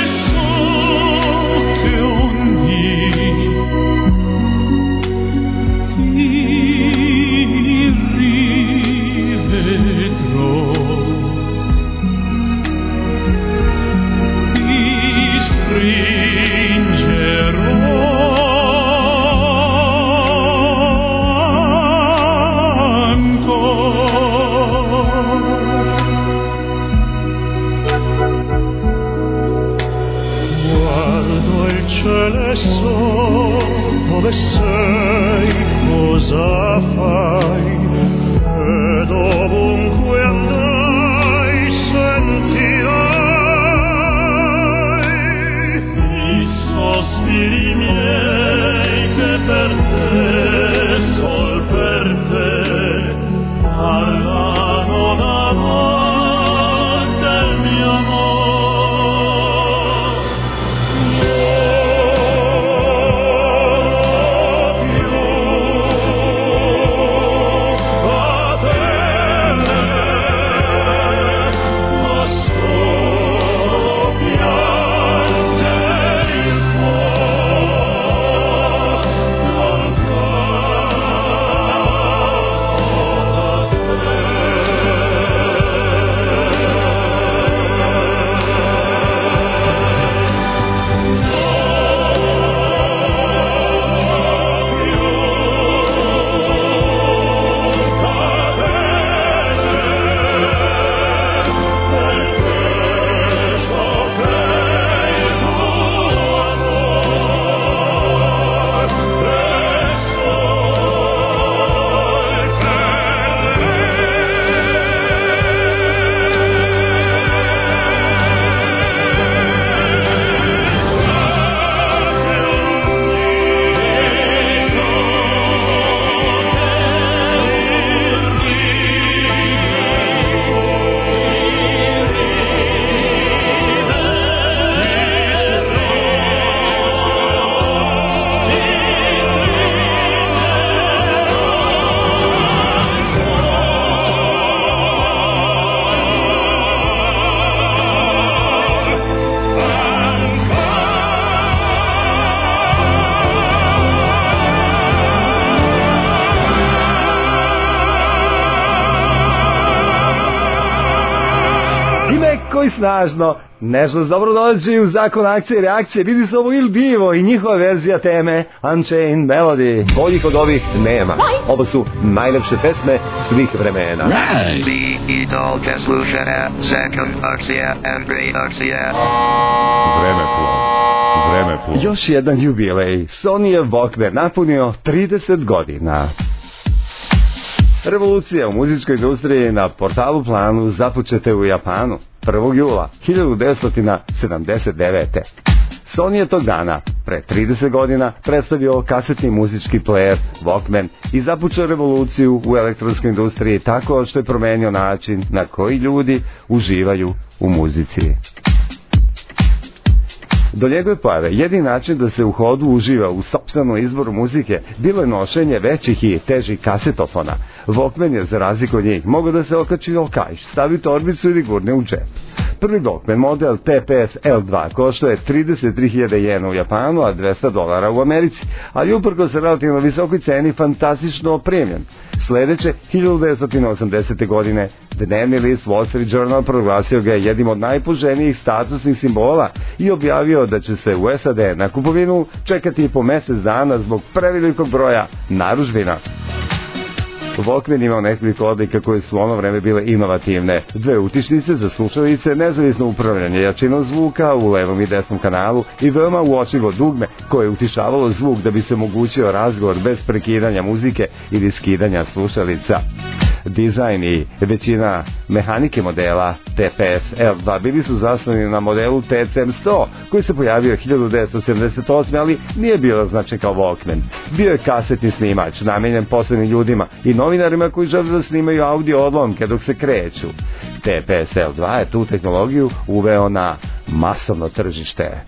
Q: Kratko i snažno, nešto dobro dođe u zakon akcije i reakcije, vidi se ovo Il Divo i njihova verzija teme Unchained Melody. Boljih od ovih nema. Ovo su najlepše pesme svih vremena.
R: Vi idolke slušate Zakon akcije i reakcije.
B: Vremeplov.
Q: Još jedan jubilej. Sonyjev Walkman napunio 30 godina. Revolucija u muzičkoj industriji na portalu planu započete u Japanu 1. jula 1979. Sony je tog dana, pre 30 godina, predstavio kasetni muzički player Walkman i započeo revoluciju u elektronskoj industriji tako što je promenio način na koji ljudi uživaju u muzici. Do njegove pojave jedini način da se u hodu uživa u sopstvenom izboru muzike bilo je nošenje većih i težih kasetofona. Walkman je, za razliku od njih, mogao da se okači na kaiš, stavi torbicu ili gurne u džep. Prvi Walkman model TPS L2 koštao je 33.000 jena u Japanu, a $200 u Americi, ali uprkos relativno visokoj ceni fantastično opremljen. Sledeće, 1980. godine, dnevni list Wall Street Journal proglasio ga jednim od najpoželjnijih statusnih simbola i objavio da će se u SAD na kupovinu čekati po mesec dana zbog prevelikog broja narudžbina. Walkman imao nekoliko odlika koje su u ono vreme bile inovativne. 2 utičnice za slušalice, nezavisno upravljanje jačinom zvuka u levom i desnom kanalu i veoma uočljivo dugme koje je utišavalo zvuk da bi se omogućio razgovor bez prekidanja muzike ili skidanja slušalica. Dizajn i većina mehanike modela TPS L2 bili su zasnovani na modelu TCM100 koji se pojavio 1978. ali nije bio označen kao Walkman. Bio je kasetni snimač namenjen posebnim ljudima i novinarima koji žele da snimaju audio odlomke dok se kreću. TPS L2 je tu tehnologiju uveo na masovno tržište.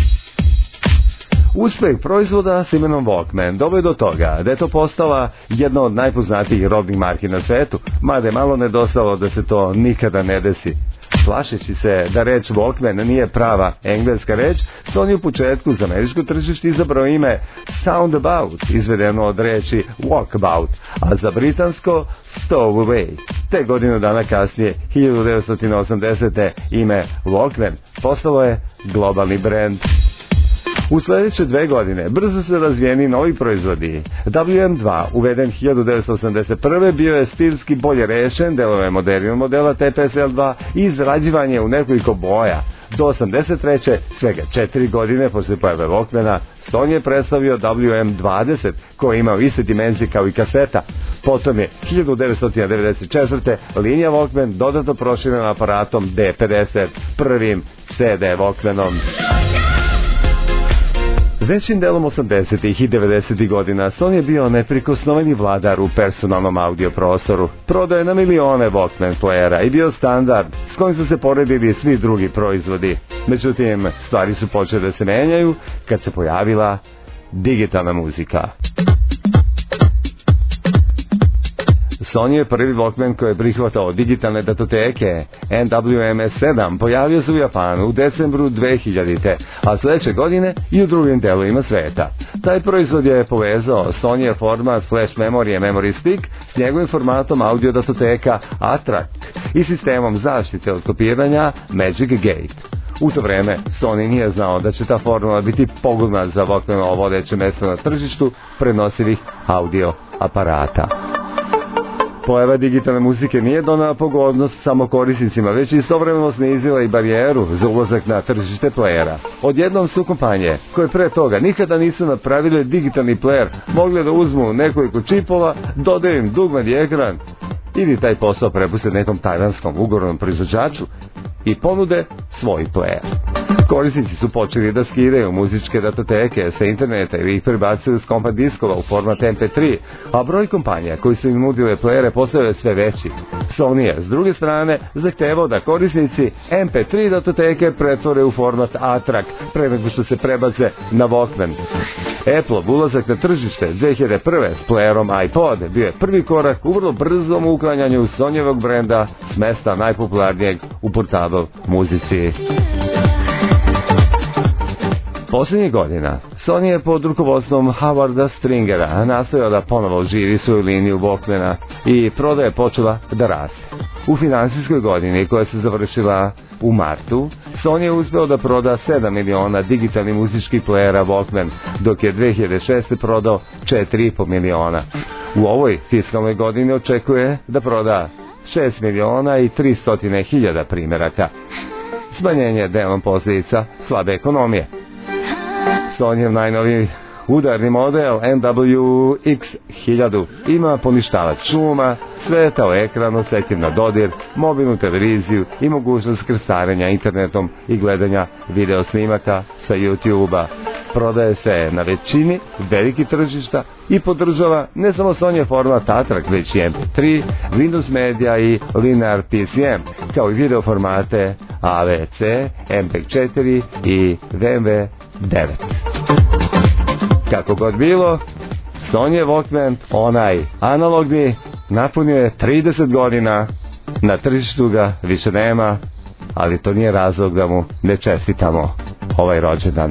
Q: Uspeh proizvoda s imenom Walkman doveo do toga da je to postala jedna od najpoznatijih robnih marki na svetu, mada je malo nedostalo da se to nikada ne desi. Plašeći se da reč Walkman nije prava engleska reč, Sony u početku za američko tržište izabrao ime Soundabout, izvedeno od reči Walkabout, a za britansko Stowaway. Te godinu dana kasnije, 1980. ime Walkman postalo je globalni brend. U sledeće 2 godine brzo se razvijeni novi proizvodi. WM2, uveden 1981. bio je stilski bolje rešen, delove modernog modela TPS L2 i izrađivan je u nekoliko boja. Do 83. svega 4 godine posle pojave Walkmana, Sony je predstavio WM20 koji je imao iste dimenzije kao i kaseta. Potom je 1994. linija Walkman dodatno proširena aparatom D50, prvim CD Walkmanom. Većim delom 80. i 90. godina Sony je bio neprikosnoveni vladar u personalnom audio prostoru. Prodao je na milione Walkman playera i bio standard s kojim su se poredili svi drugi proizvodi. Međutim, stvari su počele da se menjaju kad se pojavila digitalna muzika. Sony je prvi Walkman koji je prihvatao digitalne datoteke. NWMS7 pojavio se u Japanu u decembru 2000. a sledeće godine i u drugim delovima sveta. Taj proizvod je povezao Sony format flash memory memory stick s njegovim formatom audio datoteka A-Track i sistemom zaštite od kopiranja Magic Gate. U to vreme Sony nije znao da će ta formula biti pogodna za Walkmanovo vodeće mesto na tržištu prenosivih audio aparata. Pojava digitalne muzike nije donela pogodnost samo korisnicima, već istovremeno snizila i barijeru za ulazak na tržište playera. Odjednom su kompanije, koje pre toga nikada nisu napravile digitalni player, mogle da uzmu nekoliko čipova, dodaju im dugmad i ekran ili taj posao prepuste nekom tajvanskom ugovornom proizvođaču i ponude svoj player. Korisnici su počeli da skidaju muzičke datoteke sa interneta ili ih prebacuju s kompat diskova u format MP3, a broj kompanija koji su im nudile playere postao je sve veći. Sony je, s druge strane, zahtevao da korisnici MP3 datoteke pretvore u format A-Track pre nego što se prebace na Walkman. Apple ulazak na tržište 2001. s playerom iPod bio je prvi korak u vrlo brzom uklanjanju Sonyjevog brenda s mesta najpopularnijeg u portable muzici. Posljednjih godina Sony je pod rukovodstvom Howarda Stringera nastojao da ponovo živi svoju liniju Walkmana i prodaja je počela da raste. U finansijskoj godini koja se završila u martu, Sony je uspeo da proda 7 miliona digitalnih muzičkih plejera Walkman, dok je 2006. prodao 4,5 miliona. U ovoj fiskalnoj godini očekuje da proda 6 miliona i 300 hiljada primjeraka. Smanjenje je delom posljedica slabe ekonomije. Sonyjev najnoviji udarni model MWX-1000 ima poništavač šuma, svetao ekran osjetljiv na dodir, mobilnu televiziju i mogućnost krstarenja internetom i gledanja video snimaka sa YouTube-a. Prodaje se na većini velikih tržišta i podržava ne samo Sony format ATRAC, već i MP3, Windows Media i Linear PCM, kao i video formate AVC, MPEG-4 i VMW9. Kako god bilo, Sony Walkman, onaj analogni, napunio je 30 godina, na tržištu ga više nema, ali to nije razlog da mu ne čestitamo ovaj rođendan.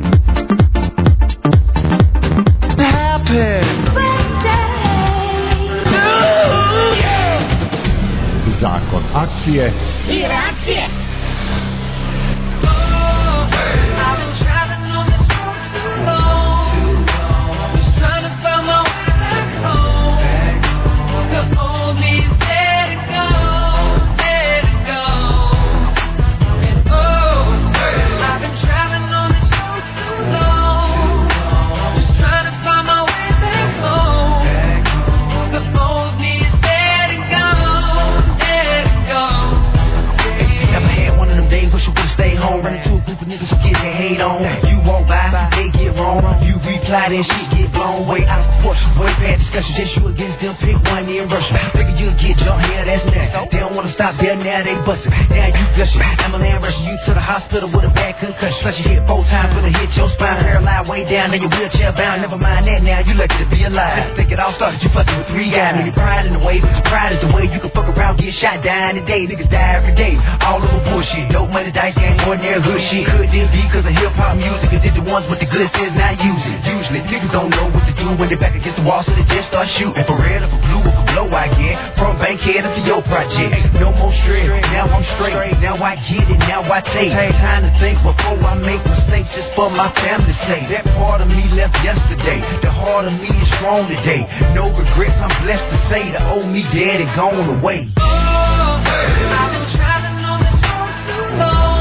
U: Zakon akcije
D: i reakcije.
F: Niggas who get their hate on. You walk by, they get wrong. You reply, then shit get blown way out of proportion. Boy, bad discussion, just you against them. Pick one and rush. Figure you'll get jumped here, that's next. They don't wanna stop there, now they bustin'. Now you gushing. Ambulance rushing you to the hospital with a bad concussion. Plus you hit 4 times when it hit your spine. Paralyzed way down, now you're wheelchair bound. Never mind that now, you lucky to be alive. Think it all started, you fussing with 3 guys. Now your pride in the way, but your pride is the way you can fuck around, get shot, die in a day. Niggas die every day, all over bullshit. Dope money, dice game, ordinary hood shit. Could this be cause of hip-hop music? Cause they the ones with the good sense not using. Usually niggas don't know what to do when they're back against the wall, so they just start shooting. For red or for blue or for blow I get. From Bankhead up to your project. No more straight, now I'm straight. Now I get it, now I take time to think before I make mistakes, just for my family's sake. That part of me left yesterday. The heart of me is strong today. No regrets, I'm blessed to say the old me dead and gone away.
D: I've been traveling on this road too long.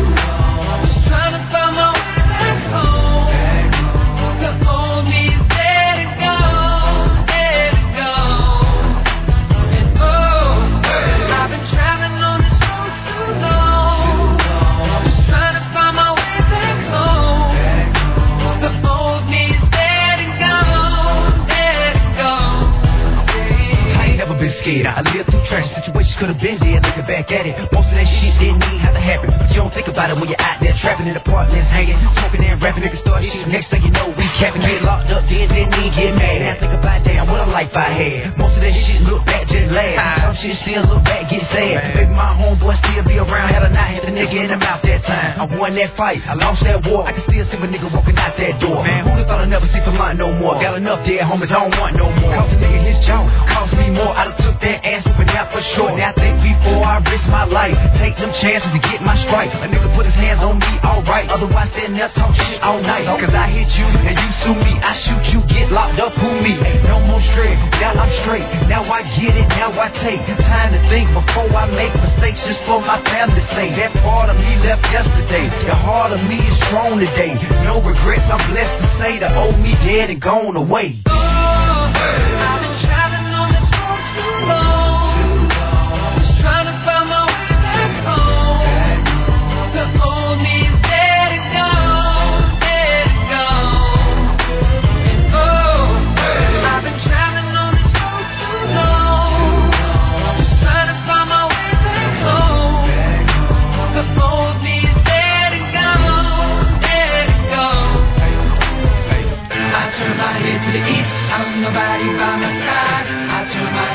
F: Scared. I lived through tragic situations, could have been there. Looking back at it, most of that shit didn't even have to happen. But you don't think about it when you're out there trapping in apartments, hanging, smoking and rapping. Niggas start shooting. Next thing you know, we capping, get locked up, then didn't even get mad. Now think about damn what a life I had. Most of that shit look back, just laugh. Some shit still look back, get sad. Maybe my homeboy still be around. Had I not hit the nigga in the mouth that time. I won that fight, I lost that war. I can still see a nigga walking out that door. Man, who'da thought I'd never see Vermont no more? Got enough dead homies, I don't want no more. Cost a nigga his jaw, cost me more. I done took that ass whooping out for sure. Now I think before I risk my life, take them chances to get my strike. A nigga put his hands on me, alright. Otherwise stand there talk shit all night. Cause I hit you and you sue me, I shoot you, get locked up, who me? No more straight, now I'm straight. Now I get it, now I take time to think before I make mistakes, just for my family's sake. That part of me left yesterday. The heart of me is strong today. No regrets, I'm blessed to say the old me dead and gone away.
D: I've been traveling on this road too long. Just trying to find my way back home. The old me is dead and gone, dead and gone. And oh, I've been traveling on this road too long. Just trying to find my way back home. The old me is dead and gone, dead and gone. I turn my head to the east, I don't see nobody by my side. I turn my head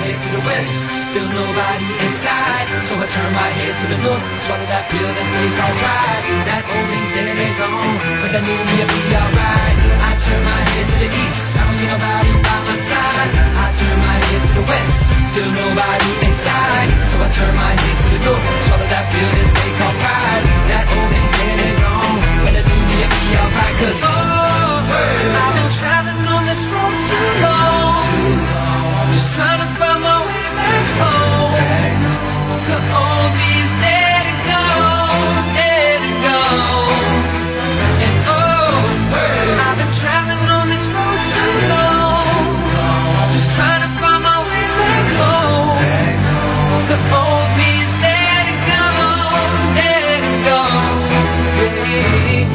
F: head to the west, still nobody inside. So I turn my head to the north, swallow that pill that they call pride. That old me's dead and gone, but that new me'll be alright. I turn my head to the east, I don't see nobody by my side. I turn my head to the west, still nobody inside. So I turn my head to the north, swallow that pill that they call pride. That old me's dead and gone, but that new me'll be alright. 'Cause I've been traveling on this road too long, just trying to find my way back home. The old me's dead and gone, dead and gone. And I've been traveling on this road too long, just trying to find my way back home. The old me's dead and gone, dead and gone. Yeah.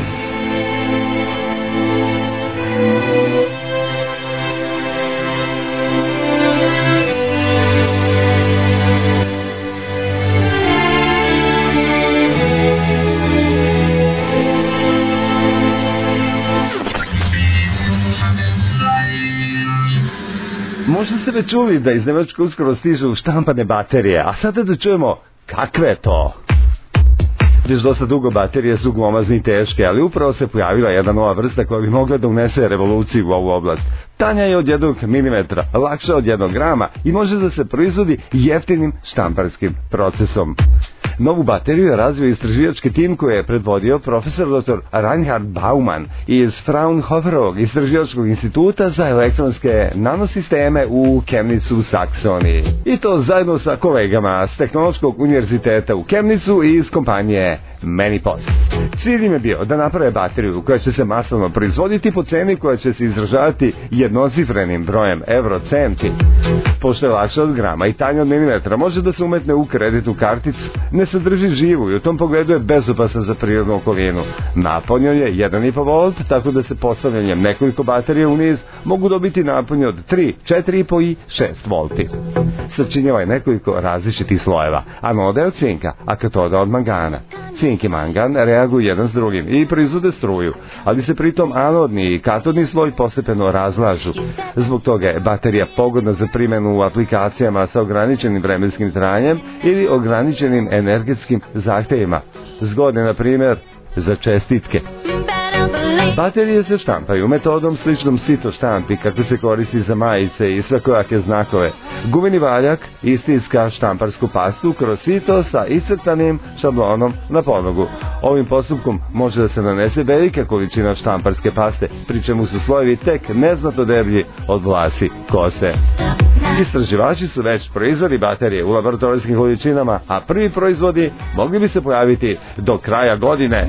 Q: Možda ste već čuli da iz Nemačke uskoro stižu štampane baterije, a sada da čujemo kakve je to. Već dosta dugo baterije su glomazne i teške, ali upravo se pojavila jedna nova vrsta koja bi mogla da unese revoluciju u ovu oblast. Tanja je od 1 milimetra, lakša od 1 grama i može da se proizvodi jeftinim štamparskim procesom. Novu bateriju je razvio istraživački tim koji je predvodio profesor dr. Reinhard Baumann iz Fraunhoferovog istraživačkog instituta za elektronske nanosisteme u Chemnitzu u Saksoniji. I to zajedno sa kolegama s Tehnološkog univerziteta u Chemnitzu i iz kompanije Menipost. Cilj im je bio da naprave bateriju koja će se masovno proizvoditi po ceni koja će se izražavati jednocifrenim brojem eurocenti. Pošto je lakša od grama i tanja od milimetra, može da se umetne u kreditnu karticu, ne sadrži živu i u tom pogledu je bezopasan za prirodnu okolinu. Naponio je 1,5 volt, tako da se postavljanjem nekoliko baterija u niz mogu dobiti naponje od 3, 4,5 i 6 volti. Sačinjava je nekoliko različitih slojeva, anode od cinka, a katoda od mangana. Cink i mangan reaguju jedan s drugim i proizvode struju, ali se pritom anodni i katodni sloj postepeno razlažu. Zbog toga je baterija pogodna za primjenu u aplikacijama sa ograničenim vremenskim trajanjem ili ograničenim energetskim zahtjevima. Zgodne, na primjer, za čestitke. Baterije se štampaju metodom sličnom sito štampi kako se koristi za majice i svakojake znakove. Gumeni valjak istiska štamparsku pastu kroz sito sa iscrtanim šablonom na podlogu. Ovim postupkom može da se nanese velika količina štamparske paste, pri čemu su slojevi tek neznatno deblji od vlasi kose. Istraživači su već proizveli baterije u laboratorijskim količinama, a prvi proizvodi mogli bi se pojaviti do kraja godine.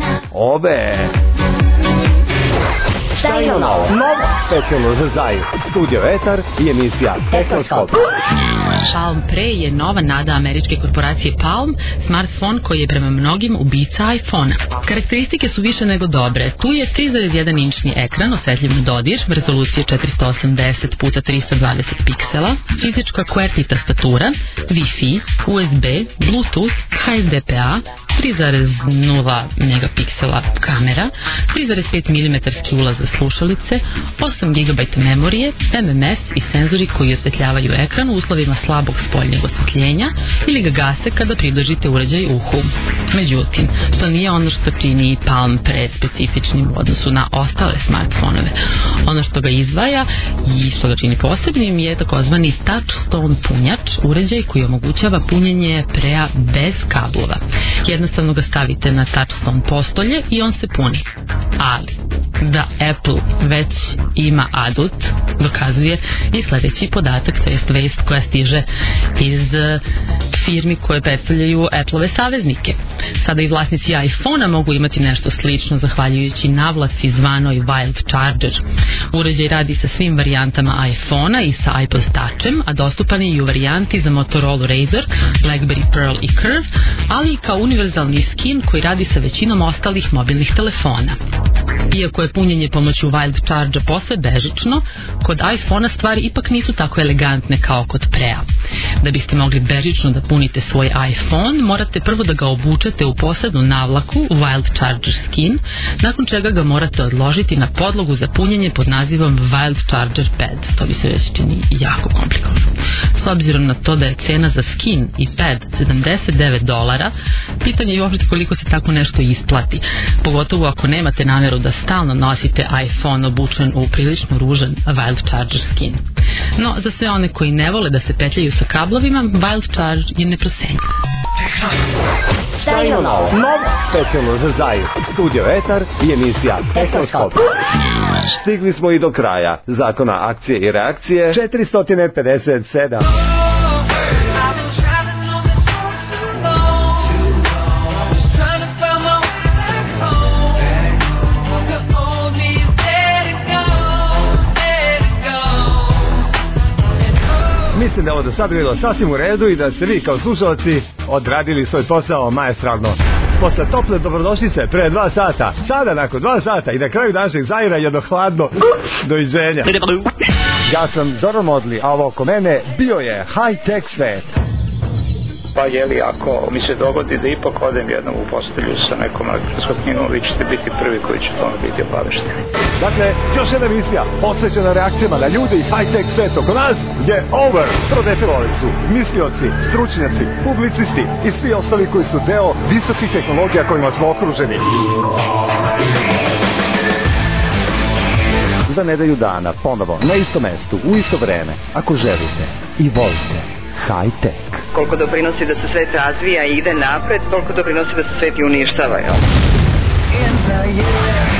W: Šta ima novo? Specijalno za Zaju, Studio Etar i emisija Tehnoskop.
N: Palm Pre je nova nada američke korporacije Palm, smartfon koji je prema mnogim ubica iPhone-a. Karakteristike su više nego dobre. Tu je 3,1 inčni ekran, osjetljiv na dodir, rezolucije 480 x 320 piksela, fizička QWERTY tastatura, Wi-Fi, USB, Bluetooth, HSDPA, 3,0 megapiksela kamera, 3,5 mm ulaz za slušalice, 8 GB memorije, MMS i senzori koji osvetljavaju ekran u uslovima slabog spoljnjeg osvetljenja ili ga gase kada približite uređaj uhu. Međutim, to nije ono što čini Palm Pre specifičnim u odnosu na ostale smartfonove. Ono što ga izdvaja i što ga čini posebnim je takozvani Touchstone punjač, uređaj koji omogućava punjenje Prea bez kablova. Jednostavno ga stavite na Touchstone postolje i on se puni. Ali, da Apple već ima adut, dokazuje i sledeći podatak, to jest vest koja stiže iz firmi koje predstavljaju Apple-ove saveznike. Sada i vlasnici iPhone-a mogu imati nešto slično zahvaljujući navlaci zvanoj Wild Charger. Uređaj radi sa svim varijantama iPhone-a i sa iPod Touchem, a dostupan je i u varijanti za Motorola Razr, BlackBerry Pearl i Curve, ali i kao univerzalni skin koji radi sa većinom ostalih mobilnih telefona. Iako je punjenje pomoću Wild Charge posve bežično, kod iPhone-a stvari ipak nisu tako elegantne kao kod Prea. Da biste mogli bežično da punite svoj iPhone, morate prvo da ga obučete u posebnu navlaku Wild Charger Skin, nakon čega ga morate odložiti na podlogu za punjenje pod nazivom Wild Charger Pad. To bi se već čini jako komplikovano. S obzirom na to da je cena za skin i pad $79, pitanje je uopšte koliko se tako nešto isplati, pogotovo ako nemate nameru da stalno nosite iPhone obučen u prilično ružan Wild Charger Skin. No, za sve one koji ne vole da se petljaju sa kablovima, Wild Charge je neprocenjiv.
W: Šta ima novo? Novo, specijalno za Zaju, Studio Etar i emisija Tehnoskop.
Q: Stigli smo i do kraja zakona akcije i reakcije 457. Mislim da je ovo do sada bilo sasvim u redu i da ste vi kao slušalci odradili svoj posao maestralno. Posle tople dobrodošlice pre 2 sata, sada nakon 2 sata i na kraju našeg Zaira jedno hladno doviđenja. Ja sam Zoran Modli, a ovo oko mene bio je high-tech svet.
I: Pa jeli, ako mi se dogodi da ipak odem jednom u postelju sa nekom elektronskom knjigom, vi ćete biti prvi koji će tome biti obavešteni.
Q: Dakle, još jedna emisija posvećena reakcijama na ljude i high-tech svet oko nas je over. Prodefilovali su mislioci, stručnjaci, publicisti i svi ostali koji su deo visokih tehnologija kojima smo okruženi. Za nedelju dana, ponovo, na isto mestu, u isto vreme, ako želite i volite high-tech.
G: Koliko doprinosi da se svet razvija i ide napred, toliko doprinosi da se svet i uništava, jel?